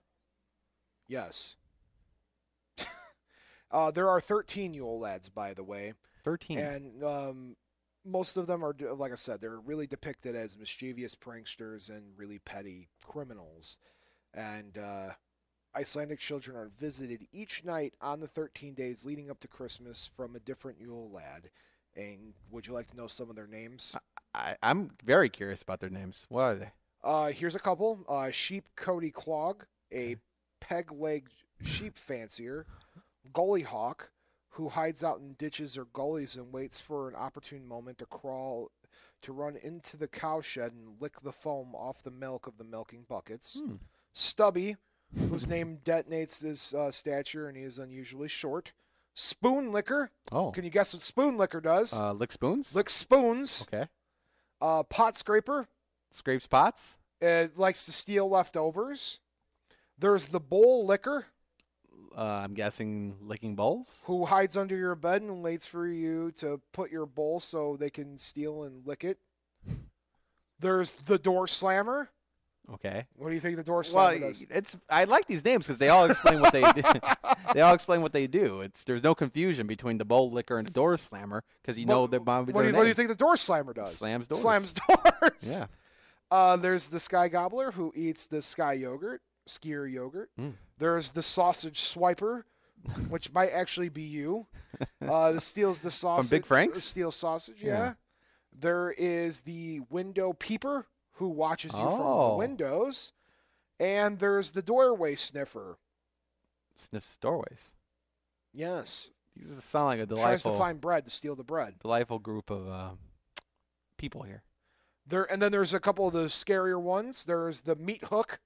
Yes. uh, there are thirteen Yule Lads, by the way, Thirteen. and um, most of them are, like I said, they're really depicted as mischievous pranksters and really petty criminals. And uh, Icelandic children are visited each night on the thirteen days leading up to Christmas from a different Yule Lad. And would you like to know some of their names? I, I'm very curious about their names. What are they? Uh, here's a couple. Uh, Sheep Cody Clog, a peg-legged sheep fancier. Gully Hawk, who hides out in ditches or gullies and waits for an opportune moment to crawl, to run into the cowshed and lick the foam off the milk of the milking buckets. Hmm. Stubby, whose name detonates his uh, stature and he is unusually short. Spoon Licker. Oh. Can you guess what Spoon Licker does? Uh, lick spoons. Licks spoons. Okay. Uh, pot Scraper. Scrapes pots. Uh, likes to steal leftovers. There's the Bowl Licker, Uh, I'm guessing licking bowls. who hides under your bed and waits for you to put your bowl so they can steal and lick it. There's the Door Slammer. Okay. What do you think the Door Well, Slammer does? it's I like these names because they all explain what they do. They all explain what they do. It's there's no confusion between the bowl licker and the door slammer because you know What- they're bound What do, you, what do you think the Door Slammer does? Slams doors. Slams doors. Yeah. Uh, there's the Sky Gobbler, who eats the Sky Yogurt, Skier Yogurt. Mm. There's the Sausage Swiper, which might actually be you. Uh, that steals the sausage. Big Frank's? Steals sausage, yeah. Yeah. There is the window peeper who watches you from Oh. the windows. And there's the doorway sniffer. Sniffs doorways. Yes. These sound like a Tries delightful, to find bread to steal the bread. delightful group of uh, people here. There, and then there's a couple of the scarier ones. There's the meat hook.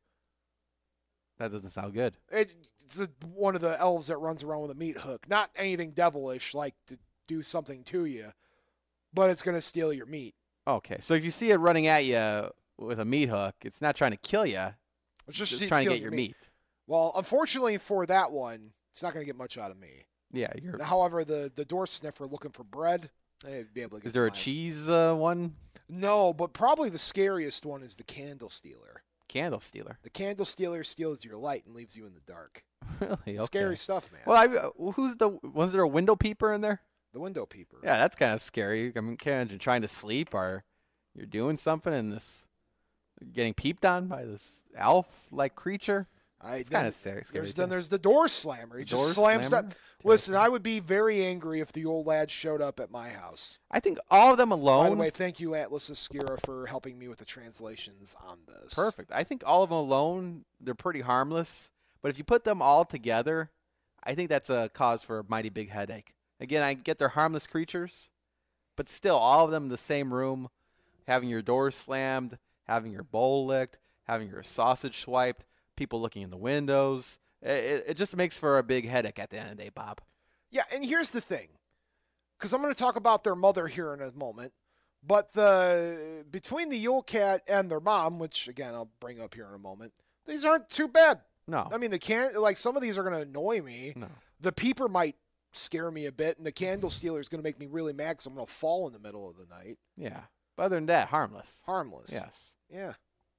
That doesn't sound good. It, it's a, one of the elves that runs around with a meat hook. Not anything devilish like to do something to you, but it's going to steal your meat. Okay, so if you see it running at you with a meat hook, it's not trying to kill you. It's just, It's stealing trying to get your meat. Well, unfortunately for that one, it's not going to get much out of me. Yeah, you're. However, the, the door sniffer looking for bread, they'd be able to get Is there a some eyes. cheese uh, one? No, but probably the scariest one is the candle stealer. Candle stealer. The candle stealer steals your light and leaves you in the dark. Really? Okay. Scary stuff, man. Well, I, uh, who's the? Was there a window peeper in there? The window peeper. Yeah, that's kind of scary. I mean, can't you trying to sleep or you're doing something and this getting peeped on by this elf-like creature? I, It's then- kind of scary. scary There's, too. then there's the door slammer. He The just door slams slammer? stuff. Listen, I would be very angry if the old lad showed up at my house. I think all of them By the alone. way, thank you, Atlas Ascira, for helping me with the translations on this. Perfect. I think all of them alone, they're pretty harmless. But if you put them all together, I think that's a cause for a mighty big headache. Again, I get they're harmless creatures, but still, all of them in the same room, having your doors slammed, having your bowl licked, having your sausage swiped, people looking in the windows. It, it just makes for a big headache at the end of the day, Bob. Yeah, and here's the thing, because I'm going to talk about their mother here in a moment, but the between the Yule Cat and their mom, which again I'll bring up here in a moment, these aren't too bad. No. I mean, the can like some of these are going to annoy me. No. The peeper might scare me a bit, and the candle stealer is going to make me really mad because I'm going to fall in the middle of the night. Yeah. But other than that, harmless. Harmless. Yes. Yeah.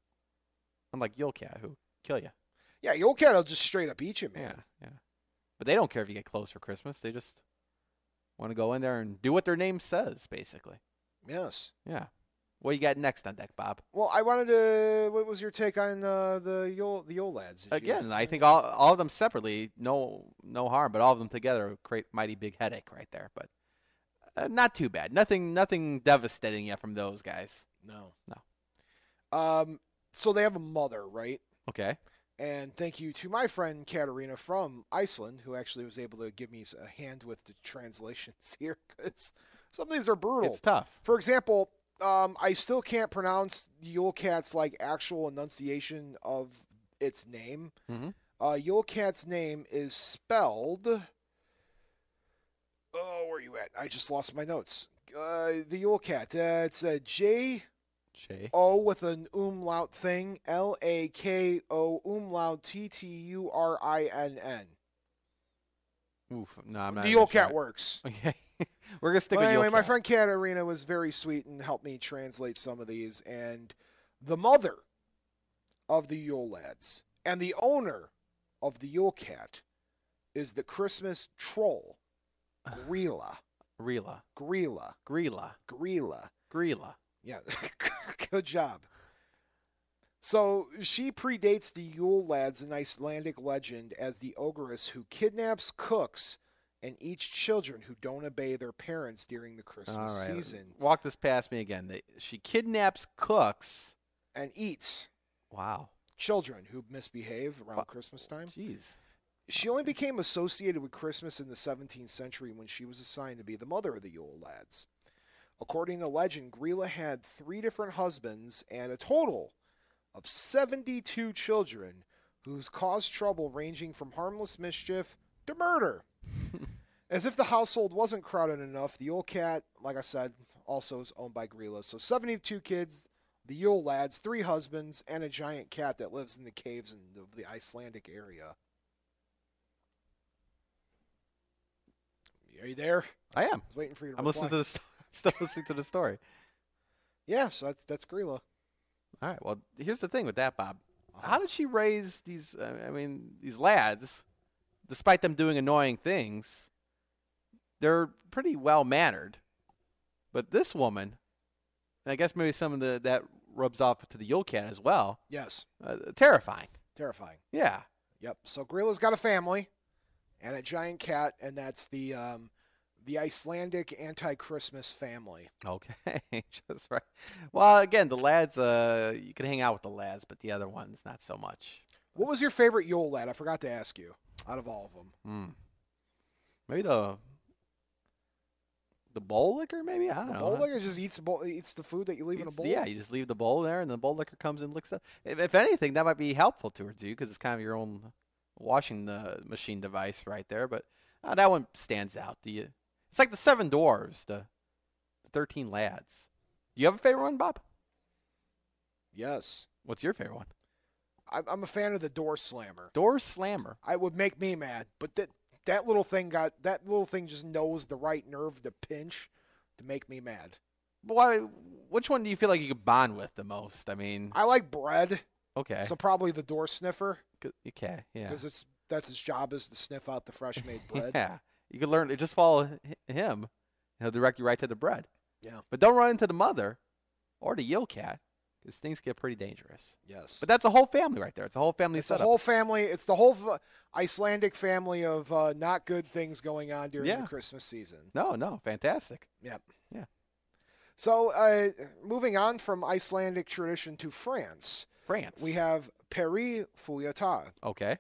Unlike Yule Cat, who kill you. Yeah, Yule Cat will just straight up eat you, man. Yeah, yeah. But they don't care if you get close for Christmas. They just want to go in there and do what their name says, basically. Yes. Yeah. What do you got next on deck, Bob? Well, I wanted to. What was your take on uh, the Yule the Yule lads? Did you- Again, I think all all of them separately, no no harm, but all of them together create mighty big headache right there. But uh, not too bad. Nothing nothing devastating yet from those guys. No. No. Um. So they have a mother, right? Okay. And thank you to my friend Katarina from Iceland, who actually was able to give me a hand with the translations here, because some of these are brutal. It's tough. For example, um, I still can't pronounce the Yule Cat's like actual enunciation of its name. Mm-hmm. Uh, Yule Cat's name is spelled. Oh, where are you at? I just lost my notes. Uh, the Yule Cat. Uh, it's a J Shay. O with an umlaut thing. L A K O umlaut T T U R I N N. Oof. No, I'm not. The even Yule sure. Cat works. Okay. We're gonna stick Well, with anyway, Yule my Cat. friend Katarina was very sweet and helped me translate some of these. And the mother of the Yule lads and the owner of the Yule Cat is the Christmas troll, Grilla. Grilla. Grilla. Grilla. Grilla. Grilla. Yeah, good job. So she predates the Yule lads in Icelandic legend as the ogress who kidnaps cooks and eats children who don't obey their parents during the All Christmas right. season Walk this past me again. They, she kidnaps cooks. and eats Wow. children who misbehave around Wow. Christmas time. Jeez. She only became associated with Christmas in the seventeenth century when she was assigned to be the mother of the Yule lads. According to legend, Grilla had three different husbands and a total of seventy-two children who's caused trouble ranging from harmless mischief to murder. As if the household wasn't crowded enough, the Yule Cat, like I said, also is owned by Grilla. So seventy-two kids, the Yule lads, three husbands, and a giant cat that lives in the caves in the, the Icelandic area. Are you there? I am. I was waiting for you to I'm reply. listening to the sto- still listening to the story. Yeah, so that's that's Grilla. All right. Well, here's the thing with that, Bob. How did she raise these? Uh, I mean, these lads, despite them doing annoying things, they're pretty well mannered. But this woman, and I guess maybe some of the that rubs off to the Yule Cat as well. Yes, Uh, terrifying. terrifying. Yeah. Yep. So Grilla's got a family and a giant cat, and that's the um, The Icelandic anti-Christmas family. Okay, just right. Well, again, the lads, uh, you can hang out with the lads, but the other ones, not so much. What was your favorite Yule lad? I forgot to ask you. Out of all of them, Hmm. Maybe the the bowl liquor, maybe? I don't the know. bowl licker just eats the bowl, eats the food that you leave in a It's- bowl. Yeah, you just leave the bowl there, and the bowl liquor comes and licks up. If, if anything, that might be helpful to her, too, because it's kind of your own washing the machine device right there. But uh, that one stands out. Do you? It's like the Seven Dwarves, the, the thirteen Lads. Do you have a favorite one, Bob? Yes, What's your favorite one? I, I'm a fan of the door slammer. Door Slammer. I would make me mad, but that that little thing got that little thing just knows the right nerve to pinch to make me mad. Why? Which one do you feel like you could bond with the most? I mean, I like bread, okay, so probably the door sniffer Good- okay, yeah, because it's that's his job is to sniff out the fresh made bread. yeah. You could learn. Just follow hi- him. He'll direct you right to the bread. Yeah. But don't run into the mother or the Yule cat because things get pretty dangerous. Yes. But that's a whole family right there. It's a whole family It's the setup. whole family. It's the whole f- Icelandic family of uh, not good things going on during Yeah. the Christmas season. No, no, fantastic. Yep. Yeah. So, uh, moving on from Icelandic tradition to France, France. we have Peri Fouillata. Okay.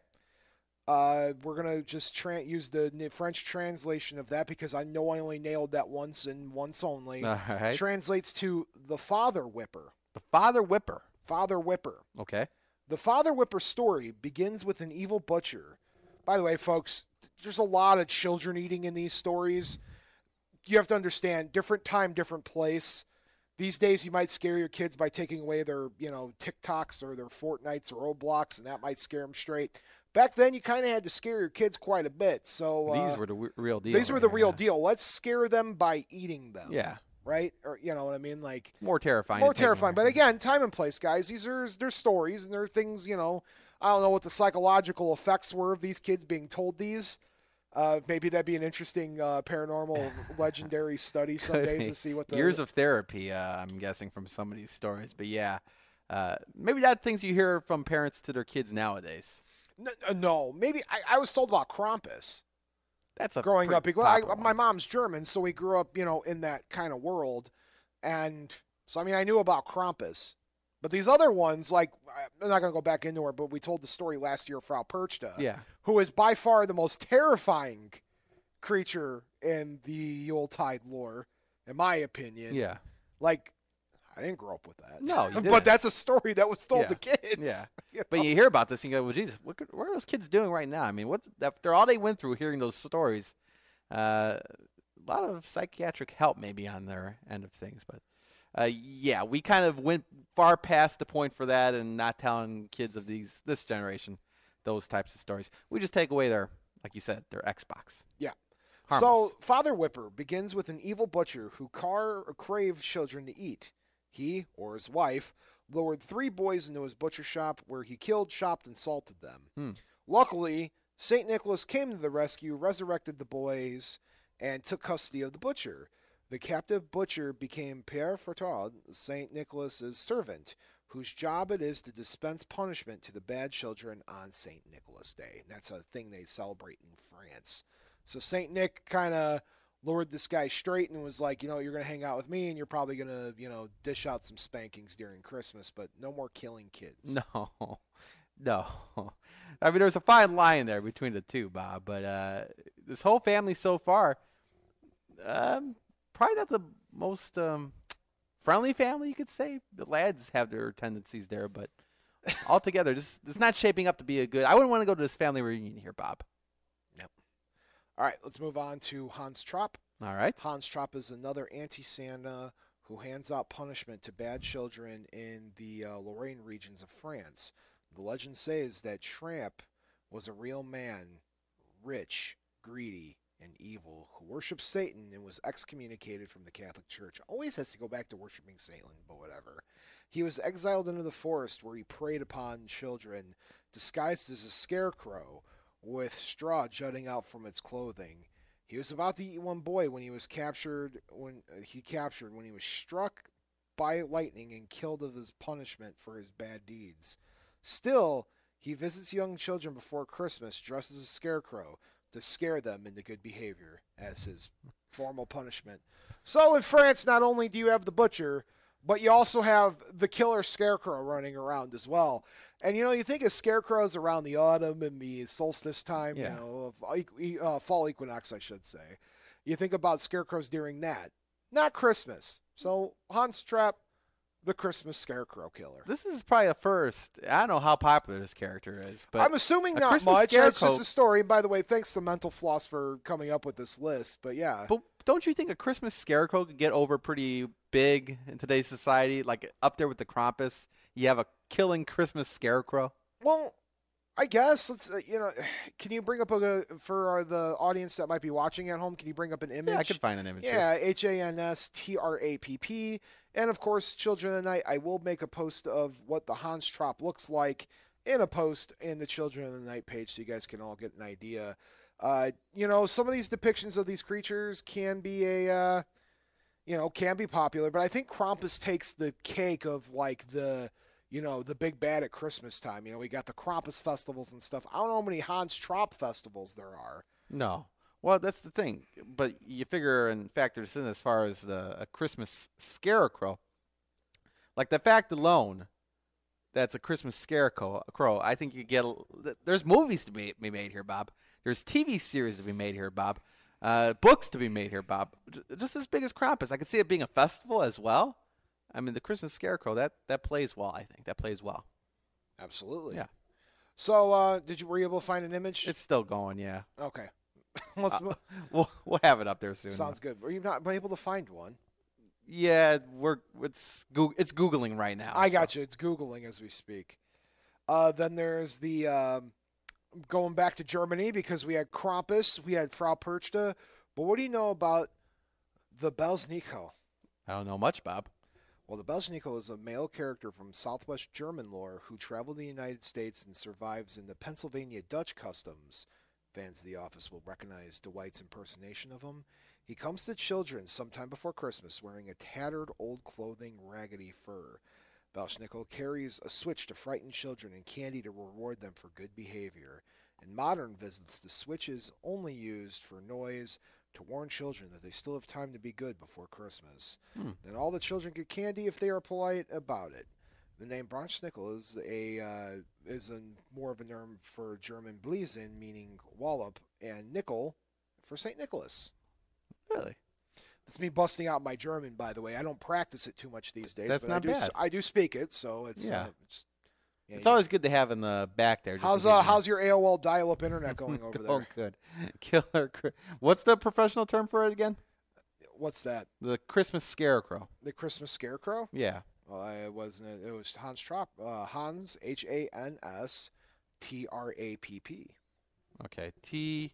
Uh, we're gonna just tra- use the n- French translation of that because I know I only nailed that once and once only. All right. Translates to the Father Whipper. The Father Whipper. Father Whipper. Okay. The Father Whipper story begins with an evil butcher. By the way, folks, there's a lot of children eating in these stories. You have to understand, different time, different place. These days, you might scare your kids by taking away their, you know, TikToks or their Fortnites or Roblox, and that might scare them straight. Back then, you kind of had to scare your kids quite a bit. So uh, These were the w- real deal. these were right the here, real yeah. deal. Let's scare them by eating them. Yeah. Right? Or you know what I mean? Like More terrifying. more to take terrifying. away. But again, time and place, guys. These are they're stories and they're things, you know. I don't know what the psychological effects were of these kids being told these. Uh, maybe that'd be an interesting uh, paranormal legendary study some Could days be. to see what the years of therapy, uh, I'm guessing, from some of these stories. But yeah, uh, maybe that's things you hear from parents to their kids nowadays. N- uh, no, maybe I, I was told about Krampus That's a growing pretty up. Because I, popular my one. mom's German, so we grew up, you know, in that kind of world, and so I mean, I knew about Krampus. But these other ones, like, I'm not going to go back into her, but we told the story last year, Frau Perchta, Yeah. who is by far the most terrifying creature in the Yuletide lore, in my opinion. Yeah. Like, I didn't grow up with that. No, you didn't. But that's a story that was told Yeah. to kids. Yeah. you But know? you hear about this and you go, well, Jesus, what, could- what are those kids doing right now? I mean, what after all they went through hearing those stories, uh, a lot of psychiatric help maybe on their end of things. But uh, yeah, we kind of went far past the point for that and not telling kids of these this generation those types of stories. We just take away their, like you said, their Xbox. Yeah. Harmless. So, Father Whipper begins with an evil butcher who car craved children to eat. He, or his wife, lured three boys into his butcher shop where he killed, chopped, and salted them. Hmm. Luckily, Saint Nicholas came to the rescue, resurrected the boys, and took custody of the butcher. The captive butcher became Père Fouettard, Saint Nicholas's servant, whose job it is to dispense punishment to the bad children on Saint Nicholas Day. That's a thing they celebrate in France. So Saint Nick kind of lured this guy straight and was like, you know, you're going to hang out with me and you're probably going to, you know, dish out some spankings during Christmas, but no more killing kids. No, no. I mean, there's a fine line there between the two, Bob. But uh, this whole family so far, um, probably not the most um, friendly family, you could say. The lads have their tendencies there, but altogether, this it's not shaping up to be a good. I wouldn't want to go to this family reunion here, Bob. All right, let's move on to Hans Trapp. All right. Hans Trapp is another anti-Santa who hands out punishment to bad children in the uh, Lorraine regions of France. The legend says that Trapp was a real man, rich, greedy, and evil, who worshipped Satan and was excommunicated from the Catholic Church. Always has to go back to worshiping Satan, but whatever. He was exiled into the forest where he preyed upon children, disguised as a scarecrow, with straw jutting out from its clothing. He was about to eat one boy when he was captured when uh, he captured when he was struck by lightning and killed as his punishment for his bad deeds. Still, he visits young children before Christmas dressed as a scarecrow to scare them into good behavior as his formal punishment. So in France, not only do you have the butcher, but you also have the killer scarecrow running around as well. And, you know, you think of scarecrows around the autumn and the solstice time, Yeah. you know, of, uh, fall equinox, I should say. You think about scarecrows during that. Not Christmas. So Hans Trapp, the Christmas scarecrow killer. This is probably a first. I don't know how popular this character is, but I'm assuming a not Christmas much. It's scarecrow- just a story. And by the way, thanks to Mental Floss for coming up with this list. But yeah. But don't you think a Christmas scarecrow could get over pretty big in today's society? Like up there with the Krampus, you have a killing Christmas scarecrow. Well, I guess let's. Uh, you know, can you bring up a for the audience that might be watching at home? Can you bring up an image? Yeah, I could find an image. here. Yeah, H A N S T R A P P. And of course, Children of the Night, I will make a post of what the Hans Trapp looks like in a post in the Children of the Night page so you guys can all get an idea. Uh, you know, some of these depictions of these creatures can be a, uh, you know, can be popular, but I think Krampus takes the cake of like the, you know, the big bad at Christmas time. You know, we got the Krampus festivals and stuff. I don't know how many Hans Trapp festivals there are. No. Well, that's the thing. But you figure and factor this in as far as the a Christmas scarecrow. Like the fact alone that's a Christmas scarecrow, crow, I think you get. A, there's movies to be, be made here, Bob. There's T V series to be made here, Bob. Uh, books to be made here, Bob. Just as big as Krampus. I could see it being a festival as well. I mean, the Christmas scarecrow, that, that plays well, I think. That plays well. Absolutely. Yeah. So, uh, did you were you able to find an image? It's still going, yeah. Okay. Let's Uh, move. we'll, we'll have it up there soon. Sounds good. Were you not able to find one? Yeah, we're it's Goog- it's googling right now. I so. got you. It's Googling as we speak. Uh, then there's the um, going back to Germany because we had Krampus, we had Frau Perchta. But what do you know about the Belsnickel? I don't know much, Bob. Well, the Belsnickel is a male character from Southwest German lore who traveled to the United States and survives in the Pennsylvania Dutch customs. Fans of The Office will recognize Dwight's impersonation of him. He comes to children sometime before Christmas wearing a tattered old clothing, raggedy fur. Belsnickel carries a switch to frighten children and candy to reward them for good behavior. In modern visits, the switch is only used for noise to warn children that they still have time to be good before Christmas. Hmm. Then all the children get candy if they are polite about it. The name Bronschnickel is a uh, is a more of a term for German Bliesen, meaning wallop, and nickel for Saint Nicholas. Really? That's me busting out my German, by the way. I don't practice it too much these days. That's but not I do, bad. I do speak it, so it's Yeah. Uh, it's, yeah, It's you- always good to have in the back there. just how's in case uh, you- how's your A O L dial-up internet going over Oh, there? good. Killer. Cri- What's the professional term for it again? What's that? The Christmas scarecrow. The Christmas Scarecrow? Yeah. Well, I wasn't. It was Hans Trapp. Uh, Hans H A N S T R A P P. Okay. T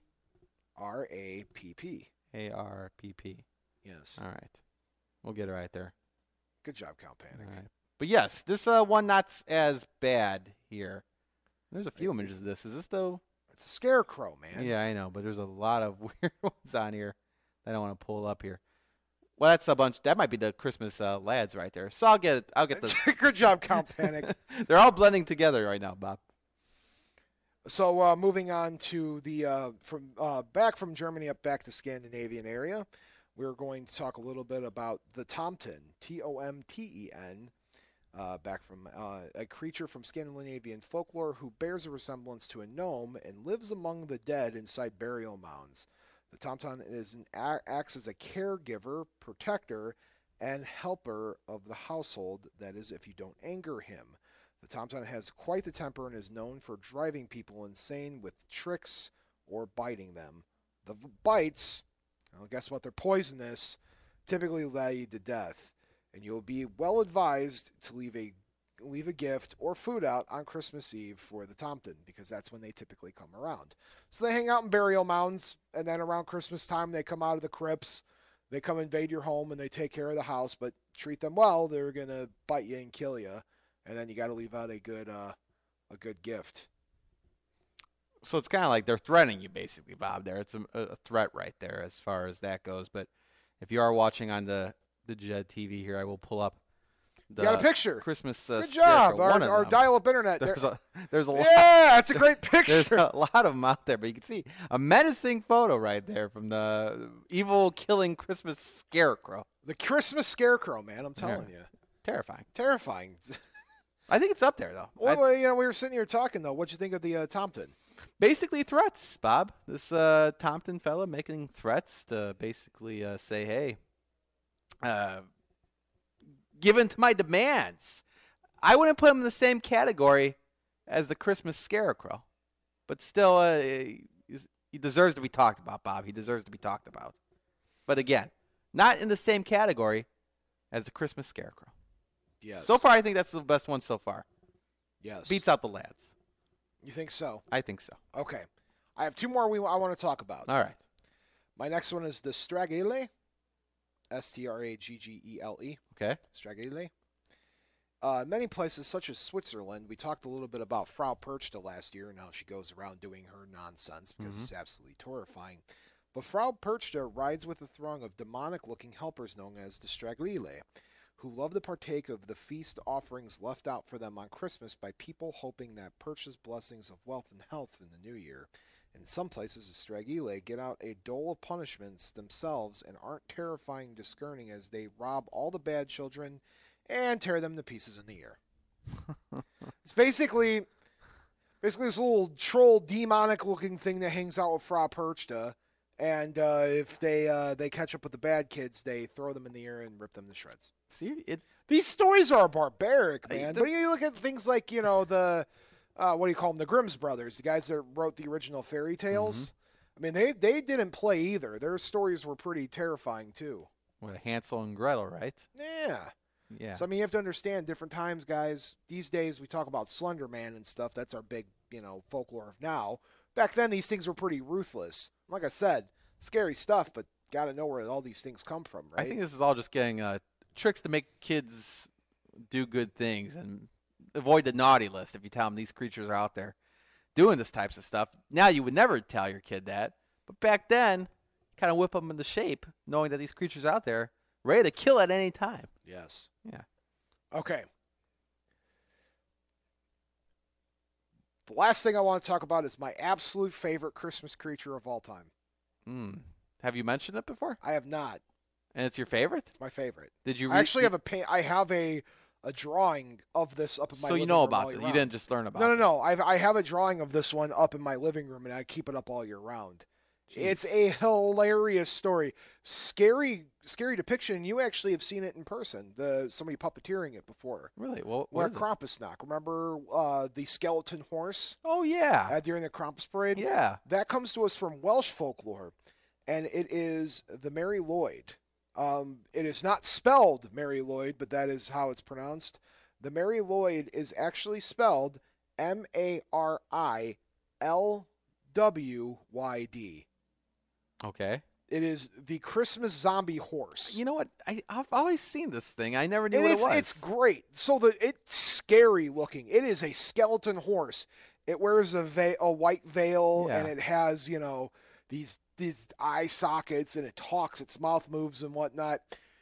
R A P P. A R P P. Yes. All right. We'll get it right there. Good job, Count Panic. All right. But yes, this uh, one not s- as bad here. There's a few images of this. Is this the? It's a scarecrow, man. Yeah, I know, but there's a lot of weird ones on here that I don't want to pull up here. Well, that's a bunch. That might be the Christmas uh, lads right there. So I'll get it. I'll get the. Good job, Count Panic. They're all blending together right now, Bob. So uh, moving on to the uh, from uh, back from Germany up back to Scandinavian area, we're going to talk a little bit about the Tomten, T O M T E N, uh, back from uh, a creature from Scandinavian folklore who bears a resemblance to a gnome and lives among the dead inside burial mounds. The Tomten is an, acts as a caregiver, protector, and helper of the household. That is, if you don't anger him. The Tomten has quite the temper and is known for driving people insane with tricks or biting them. The v- bites, well, guess what? They're poisonous, typically lead to death, and you'll be well advised to leave a leave a gift or food out on Christmas Eve for the Tomten because that's when they typically come around. So they hang out in burial mounds, and then around Christmas time they come out of the crypts. They come invade your home and they take care of the house, but treat them well. They're gonna bite you and kill you. And then you got to leave out a good, uh, a good gift. So it's kind of like they're threatening you, basically, Bob. There, it's a, a threat right there as far as that goes. But if you are watching on the the Jed T V here, I will pull up The got a picture. Christmas uh, Good job. Our, Our, our dial-up internet. There's There- a, there's a lot. yeah, it's a great There's picture. a lot of them out there, but you can see a menacing photo right there from the evil killing Christmas scarecrow. The Christmas scarecrow, man. I'm telling you, Terrifying. terrifying. I think it's up there though. Well, I- well, you know, we were sitting here talking though. What'd you think of the uh, Tompton? basically threats, Bob. This uh, Tompton fella making threats to basically uh, say, hey, uh, given to my demands, I wouldn't put him in the same category as the Christmas scarecrow. But still, uh, he's- he deserves to be talked about, Bob. He deserves to be talked about. But again, not in the same category as the Christmas scarecrow. Yes. So far, I think that's the best one so far. Yes. Beats out the lads. You think so? I think so. Okay. I have two more we I want to talk about. All right. My next one is the Stragile. S T R A G G E L E. Okay. Stragile. Uh, many places, such as Switzerland, we talked a little bit about Frau Perchta last year and how she goes around doing her nonsense because Mhm. it's absolutely terrifying. But Frau Perchta rides with a throng of demonic-looking helpers known as the Stragile, who love to partake of the feast offerings left out for them on Christmas by people hoping that Perchta's blessings of wealth and health in the new year. In some places, the Stragile get out a dole of punishments themselves and aren't terrifying discerning as they rob all the bad children and tear them to pieces in the air. It's basically basically this little troll demonic looking thing that hangs out with Frau Perchta, and uh, if they uh, they catch up with the bad kids, they throw them in the air and rip them to shreds. See, it. These stories are barbaric, Hey, man. the- But you look at things like, you know, the uh, what do you call them, the Grimm's brothers, the guys that wrote the original fairy tales. I mean, they they didn't play either. Their stories were pretty terrifying too. What, Hansel and Gretel, right? Yeah. Yeah. So I mean, you have to understand different times, guys. These days we talk about Slender Man and stuff. That's our big, you know, folklore of now. Back then, these things were pretty ruthless. Like I said, scary stuff, but got to know where all these things come from, right? I think this is all just getting uh, tricks to make kids do good things and avoid the naughty list. If you tell them these creatures are out there doing this types of stuff, now you would never tell your kid that. But back then, kind of whip them into shape, knowing that these creatures are out there ready to kill at any time. Yes. Yeah. Okay. The last thing I want to talk about is my absolute favorite Christmas creature of all time. Mm. Have you mentioned it before? I have not. And it's your favorite? It's my favorite. Did you? I actually have a paint. I have a a drawing of this up in my. So you living know room about all it. year You round. didn't just learn about No, no, it. no. I've, I have a drawing of this one up in my living room, and I keep it up all year round. Jeez. It's a hilarious story, scary, scary depiction. You actually have seen it in person. The somebody puppeteering it before. Really? Well, We're what at is it? Krampusnacht. Remember uh, the skeleton horse Oh yeah. uh, during the Krampus parade? Yeah. That comes to us from Welsh folklore, and it is the Mary Lloyd. Um, it is not spelled Mary Lloyd, but that is how it's pronounced. The Mary Lloyd is actually spelled M A R I L W Y D. Okay. It is the Christmas zombie horse. You know what? I, I've always seen this thing. I never knew And what it's, it was. it's great. So the it's scary looking. It is a skeleton horse. It wears a va- a white veil, Yeah. and it has, you know, these these eye sockets, and it talks. Its mouth moves and whatnot.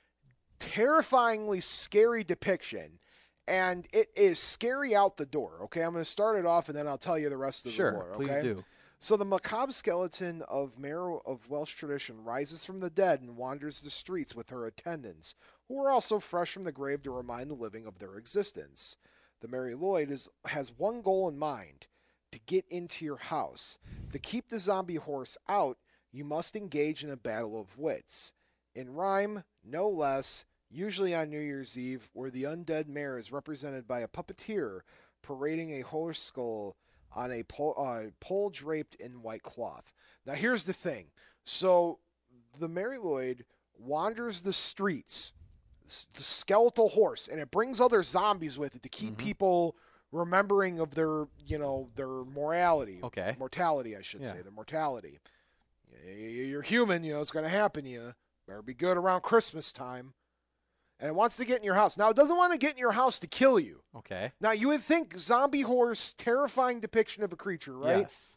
Terrifyingly scary depiction, and it is scary out the door. Okay, I'm going to start it off, and then I'll tell you the rest of Sure, the lore. please okay? do. So the macabre skeleton of Mare of Welsh tradition rises from the dead and wanders the streets with her attendants, who are also fresh from the grave to remind the living of their existence. The Mary Lloyd is, has one goal in mind: to get into your house. To keep the zombie horse out, you must engage in a battle of wits. In rhyme, no less, usually on New Year's Eve, where the undead mare is represented by a puppeteer parading a horse skull on a pole, uh, pole draped in white cloth. Now, here's the thing. So, the Mary Lloyd wanders the streets, s- the skeletal horse, and it brings other zombies with it to keep Mhm. people remembering of their, you know, their morality. Okay. Mortality, I should Yeah. say, their mortality. Y- y- You're human, you know, it's going to happen to you. Better be good around Christmas time. And it wants to get in your house. Now, it doesn't want to get in your house to kill you. Okay. Now, you would think zombie horse, terrifying depiction of a creature, right? Yes.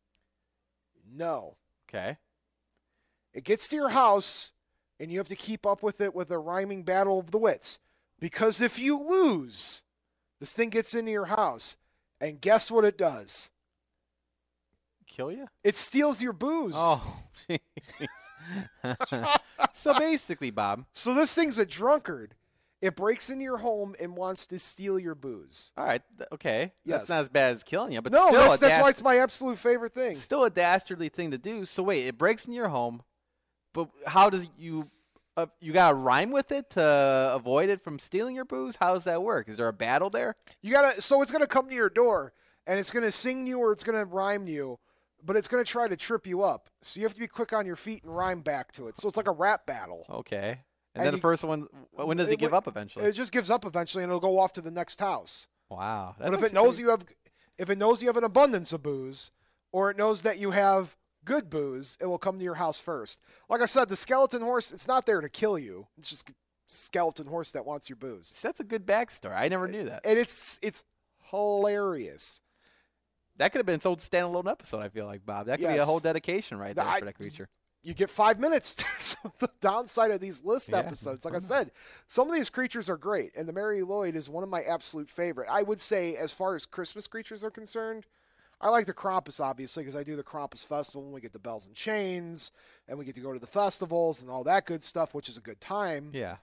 No. Okay. It gets to your house, and you have to keep up with it with a rhyming battle of the wits. Because if you lose, this thing gets into your house, and guess what it does? Kill you? It steals your booze. Oh, jeez. So basically, Bob. So this thing's a drunkard. It breaks into your home and wants to steal your booze. All right. th- Okay. Yes. That's not as bad as killing you, but no, still, that's, a that's why dast- it's my absolute favorite thing. still a dastardly thing to do. So wait, it breaks into your home, but how does you uh, you got to rhyme with it to avoid it from stealing your booze? How does that work? Is there a battle there? You gotta. So it's gonna come to your door, and it's gonna sing you or it's gonna rhyme you, but it's gonna try to trip you up. So you have to be quick on your feet and rhyme back to it. So it's like a rap battle. Okay. And And, then you- the first one, when does it, It give w- up eventually? It just gives up eventually, and it'll go off to the next house. Wow. But if it knows you have, if it knows you have an abundance of booze, or it knows that you have good booze, it will come to your house first. Like I said, the skeleton horse, it's not there to kill you. It's just a skeleton horse that wants your booze. That's a good backstory. I never knew that. And it's it's hilarious. That could have been its own standalone episode, I feel like, Bob. That could be a Yes. whole dedication right there I- for that creature. You get five minutes. So the downside of these list Yeah. episodes, like I said, some of these creatures are great, and the Mary Lloyd is one of my absolute favorite. I would say, as far as Christmas creatures are concerned, I like the Krampus, obviously, because I do the Krampus Festival, and we get the bells and chains, and we get to go to the festivals and all that good stuff, which is a good time. Yeah.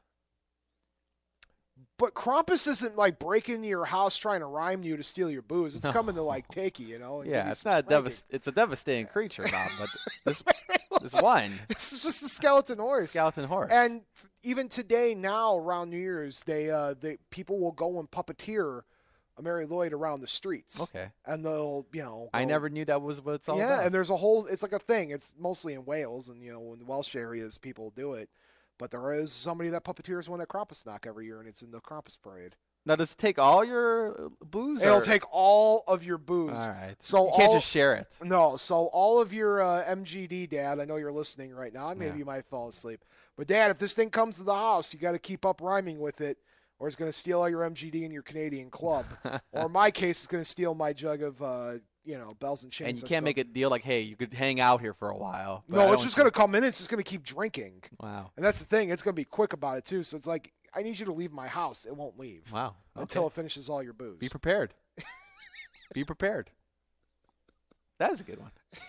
But Krampus isn't like breaking into your house trying to rhyme you to steal your booze. It's No. coming to like take you, you know. and give Yeah, you it's some not a spanking. devas- It's a devastating creature, Bob. But this this one It's just a skeleton horse. skeleton horse. And f- even today, now around New Year's, they uh, they people will go and puppeteer a Mary Lloyd around the streets. Okay. And they'll, you know, I go- never knew that was what it's all yeah, about. and there's a whole. It's like a thing. It's mostly in Wales, and you know, in the Welsh areas, people do it. But there is somebody that puppeteers one at Krampusnacht every year, and it's in the Krampus parade. Now, does it take all your uh, booze? It'll or- take all of your booze. All right. So you can't all- just share it. No, so all of your uh, M G D, Dad, I know you're listening right now. Maybe Yeah. you might fall asleep. But, Dad, if this thing comes to the house, you got to keep up rhyming with it, or it's going to steal all your M G D and your Canadian club. Or in my case, it's going to steal my jug of, uh, you know, bells and chains. And you I can't still- make a deal like, hey, you could hang out here for a while. but I No, don't it's just want going to come in. It's just going to keep drinking. you- Wow. And that's the thing. It's going to be quick about it, too. So it's like, I need you to leave my house. It won't leave Wow. until Okay. it finishes all your booze. Be prepared. Be prepared. That is a good one.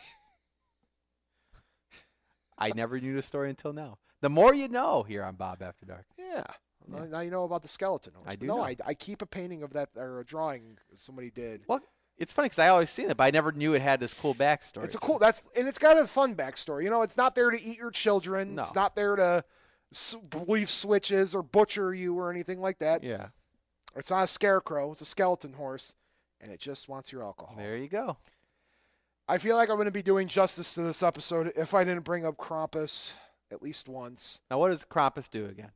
I never knew the story until now. The more you know here on Bob After Dark. Yeah. Now- Yeah. Now you know about the skeleton horse. I But do No, know. I, I keep a painting of that, or a drawing somebody did. Well, it's funny because I always seen it, but I never knew it had this cool backstory. It's a cool. That's and it's got a fun backstory. You know, it's not there to eat your children. No. It's not there to s- leave switches or butcher you or anything like that. Yeah. It's not a scarecrow. It's a skeleton horse, and it just wants your alcohol. There you go. I feel like I'm going to be doing justice to this episode if I didn't bring up Krampus at least once. Now, what does Krampus do again?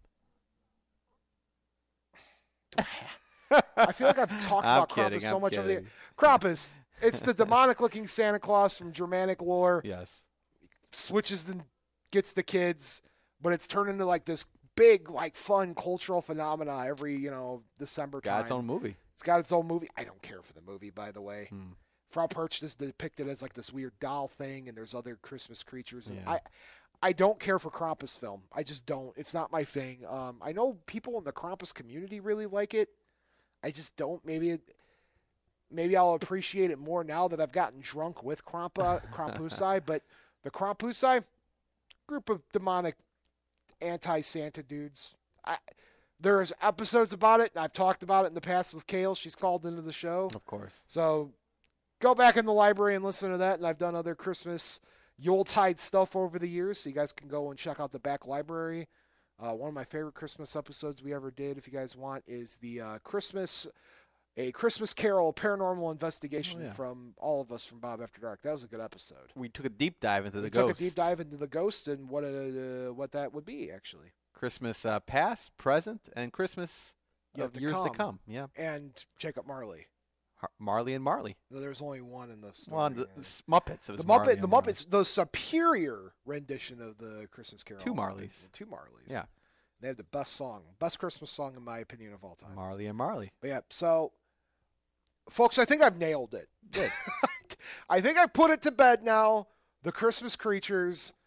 I feel like I've talked I'm about kidding, Krampus so I'm much over the kidding. Krampus. It's the demonic-looking Santa Claus from Germanic lore. Yes. Switches and gets the kids, but it's turned into like this big, like fun cultural phenomena every, you know, December time. Got its own movie. It's got its own movie. I don't care for the movie, by the way. Hmm. Frau Perch is depicted as like this weird doll thing, and there's other Christmas creatures. And Yeah. I, I don't care for Krampus film. I just don't. It's not my thing. Um, I know people in the Krampus community really like it. I just don't. Maybe it, maybe I'll appreciate it more now that I've gotten drunk with Krampa, Krampusai. But the Krampusai, group of demonic anti-Santa dudes. I, there's episodes about it, and I've talked about it in the past with Kale. She's called into the show. Of course. So go back in the library and listen to that. And I've done other Christmas Yuletide stuff over the years, so you guys can go and check out the back library. Uh, one of my favorite Christmas episodes we ever did, if you guys want, is the uh, Christmas, a Christmas Carol paranormal investigation Oh, yeah. from all of us from Bob After Dark. That was a good episode. We took a deep dive into the we ghost. took a deep dive into the ghost and what uh, what that would be, actually. Christmas uh, past, present, and Christmas Yet of to years to come. come. Yeah. And Jacob Marley. Har- Marley and Marley. No, there's only one in the story. Well, the yeah. s- Muppets. It was The Marley Muppet, and the Marley. Muppets, the superior rendition of the Christmas Carol. Two Marleys. Two Marleys. Yeah. They have the best song, best Christmas song in my opinion of all time. Marley and Marley. But yeah, so folks, I think I've nailed it. Good. I think I put it to bed now. The Christmas creatures.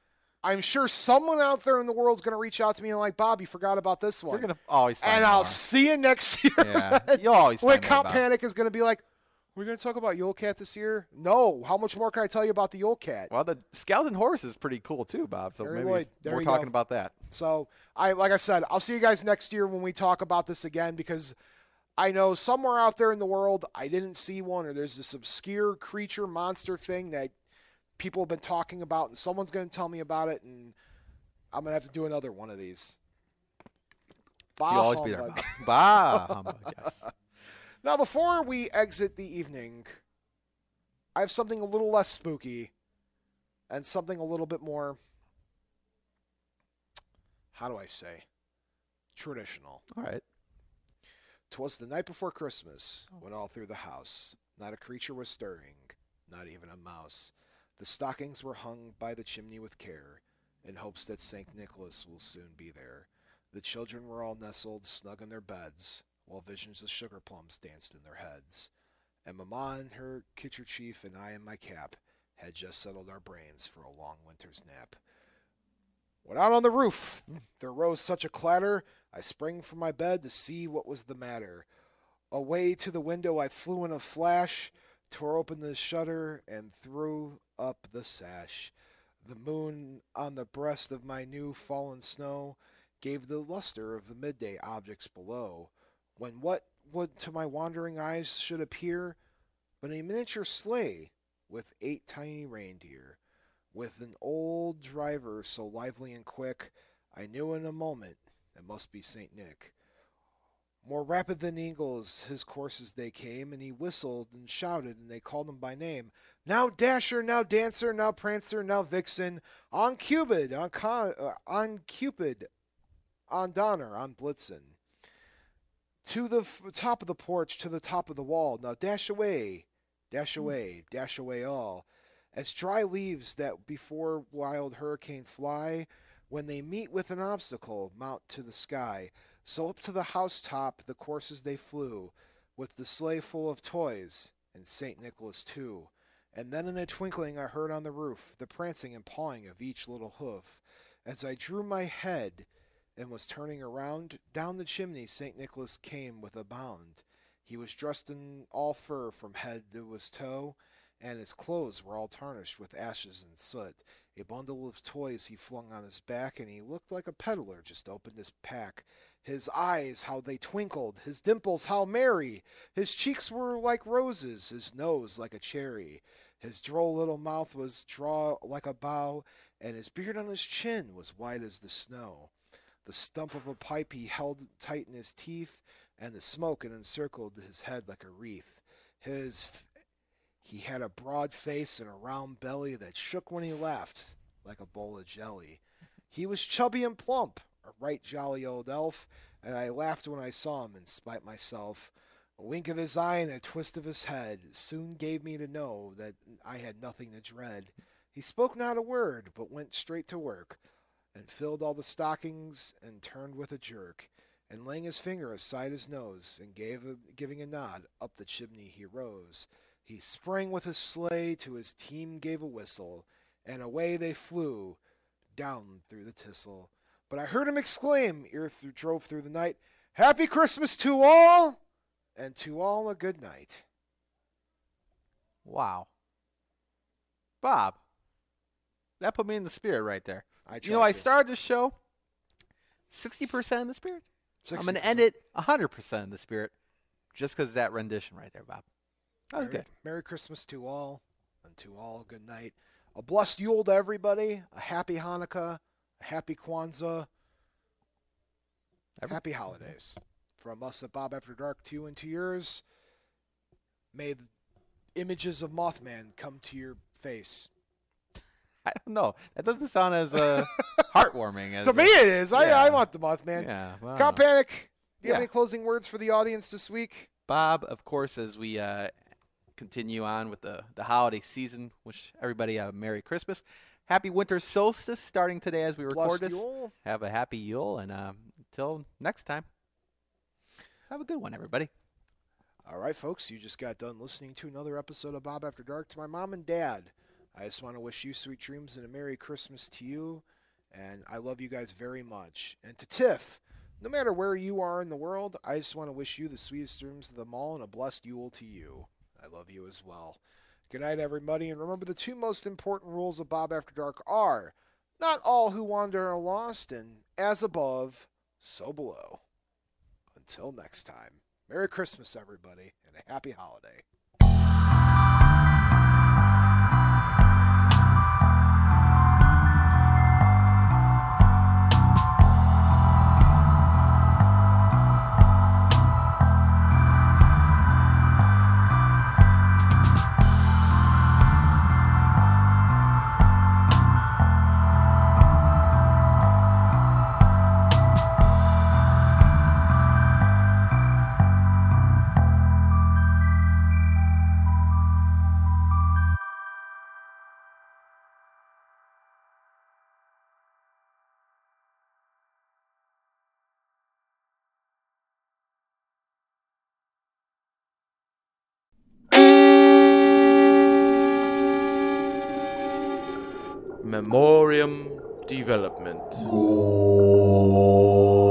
I'm sure someone out there in the world is going to reach out to me and like, Bob, you forgot about this one. You're gonna always find and more. I'll see you next year. Yeah, you'll always when find more Count about- Panic is going to be like, we're going to talk about Yule Cat this year? No. How much more can I tell you about the Yule Cat? Well, the Skeleton Horse is pretty cool too, Bob. So Barry maybe Lloyd, there we're you talking go. about that. So, I like I said, I'll see you guys next year when we talk about this again, because I know somewhere out there in the world I didn't see one, or there's this obscure creature monster thing that people have been talking about, and someone's going to tell me about it, and I'm going to have to do another one of these. Bah You'll always be there, humbug. Bob. Bah, humbug, yes. Now, before we exit the evening, I have something a little less spooky and something a little bit more, how do I say, traditional. All right. 'Twas the night before Christmas, when all through the house not a creature was stirring, not even a mouse. The stockings were hung by the chimney with care, in hopes that Saint Nicholas will soon be there. The children were all nestled snug in their beds, while visions of sugar plums danced in their heads. And Mamma in her kerchief and I in my cap had just settled our brains for a long winter's nap. When out on the roof there rose such a clatter, I sprang from my bed to see what was the matter. Away to the window I flew in a flash, tore open the shutter, and threw up the sash. The moon on the breast of my new fallen snow gave the luster of the midday objects below, when what would to my wandering eyes should appear but a miniature sleigh with eight tiny reindeer, with an old driver so lively and quick, I knew in a moment it must be Saint Nick. More rapid than eagles his courses they came, and he whistled and shouted, and they called him by name. Now Dasher, now Dancer, now Prancer, now Vixen, on Cupid, on, Con- uh, on Cupid, on Donner, on Blitzen. To the f- top of the porch, to the top of the wall, now dash away, dash away, dash away all. As dry leaves that before wild hurricane fly, when they meet with an obstacle, mount to the sky. So up to the housetop the courses they flew, with the sleigh full of toys, and Saint Nicholas too. And then in a twinkling I heard on the roof the prancing and pawing of each little hoof. As I drew my head and was turning around, down the chimney Saint Nicholas came with a bound. He was dressed in all fur from head to his toe, and his clothes were all tarnished with ashes and soot. A bundle of toys he flung on his back, and he looked like a peddler just opened his pack. His eyes, how they twinkled, his dimples, how merry! His cheeks were like roses, his nose like a cherry. His droll little mouth was draw like a bow, and his beard on his chin was white as the snow. The stump of a pipe he held tight in his teeth, and the smoke had encircled his head like a wreath. His He had a broad face and a round belly that shook when he laughed like a bowl of jelly. He was chubby and plump, a right jolly old elf, and I laughed when I saw him in spite myself. A wink of his eye and a twist of his head soon gave me to know that I had nothing to dread. He spoke not a word, but went straight to work, and filled all the stockings, and turned with a jerk, and laying his finger aside his nose, and gave a, giving a nod, up the chimney he rose. He sprang with his sleigh, to his team gave a whistle, and away they flew, down through the thistle. But I heard him exclaim, ere through, drove through the night, Happy Christmas to all, and to all a good night. Wow. Bob, that put me in the spirit right there. I You know, I tried to. started this show sixty percent in the spirit. I'm going to sixty percent. end it one hundred percent in the spirit just because of that rendition right there, Bob. That was Merry, good. Merry Christmas to all, and to all a good night. A blessed Yule to everybody, a happy Hanukkah, a happy Kwanzaa, Every- happy holidays. From us at Bob After Dark to you and to yours, may the images of Mothman come to your face. I don't know. That doesn't sound as uh, heartwarming as To me it is. I, yeah. I want the Mothman. Yeah. Well, Count Panic, do you have Yeah. any closing words for the audience this week? Bob, of course, as we uh, continue on with the, the holiday season, wish everybody a Merry Christmas. Happy winter solstice starting today as we record Blessed this. Yule. Have a happy Yule, and um, until next time, have a good one, everybody. All right, folks, you just got done listening to another episode of Bob After Dark. To my mom and dad, I just want to wish you sweet dreams and a Merry Christmas to you. And I love you guys very much. And to Tiff, no matter where you are in the world, I just want to wish you the sweetest dreams of them all and a blessed Yule to you. I love you as well. Good night, everybody. And remember, the two most important rules of Bob After Dark are not all who wander are lost, and as above, so below. Until next time, Merry Christmas, everybody, and a happy holiday. Memoriam Development. Go.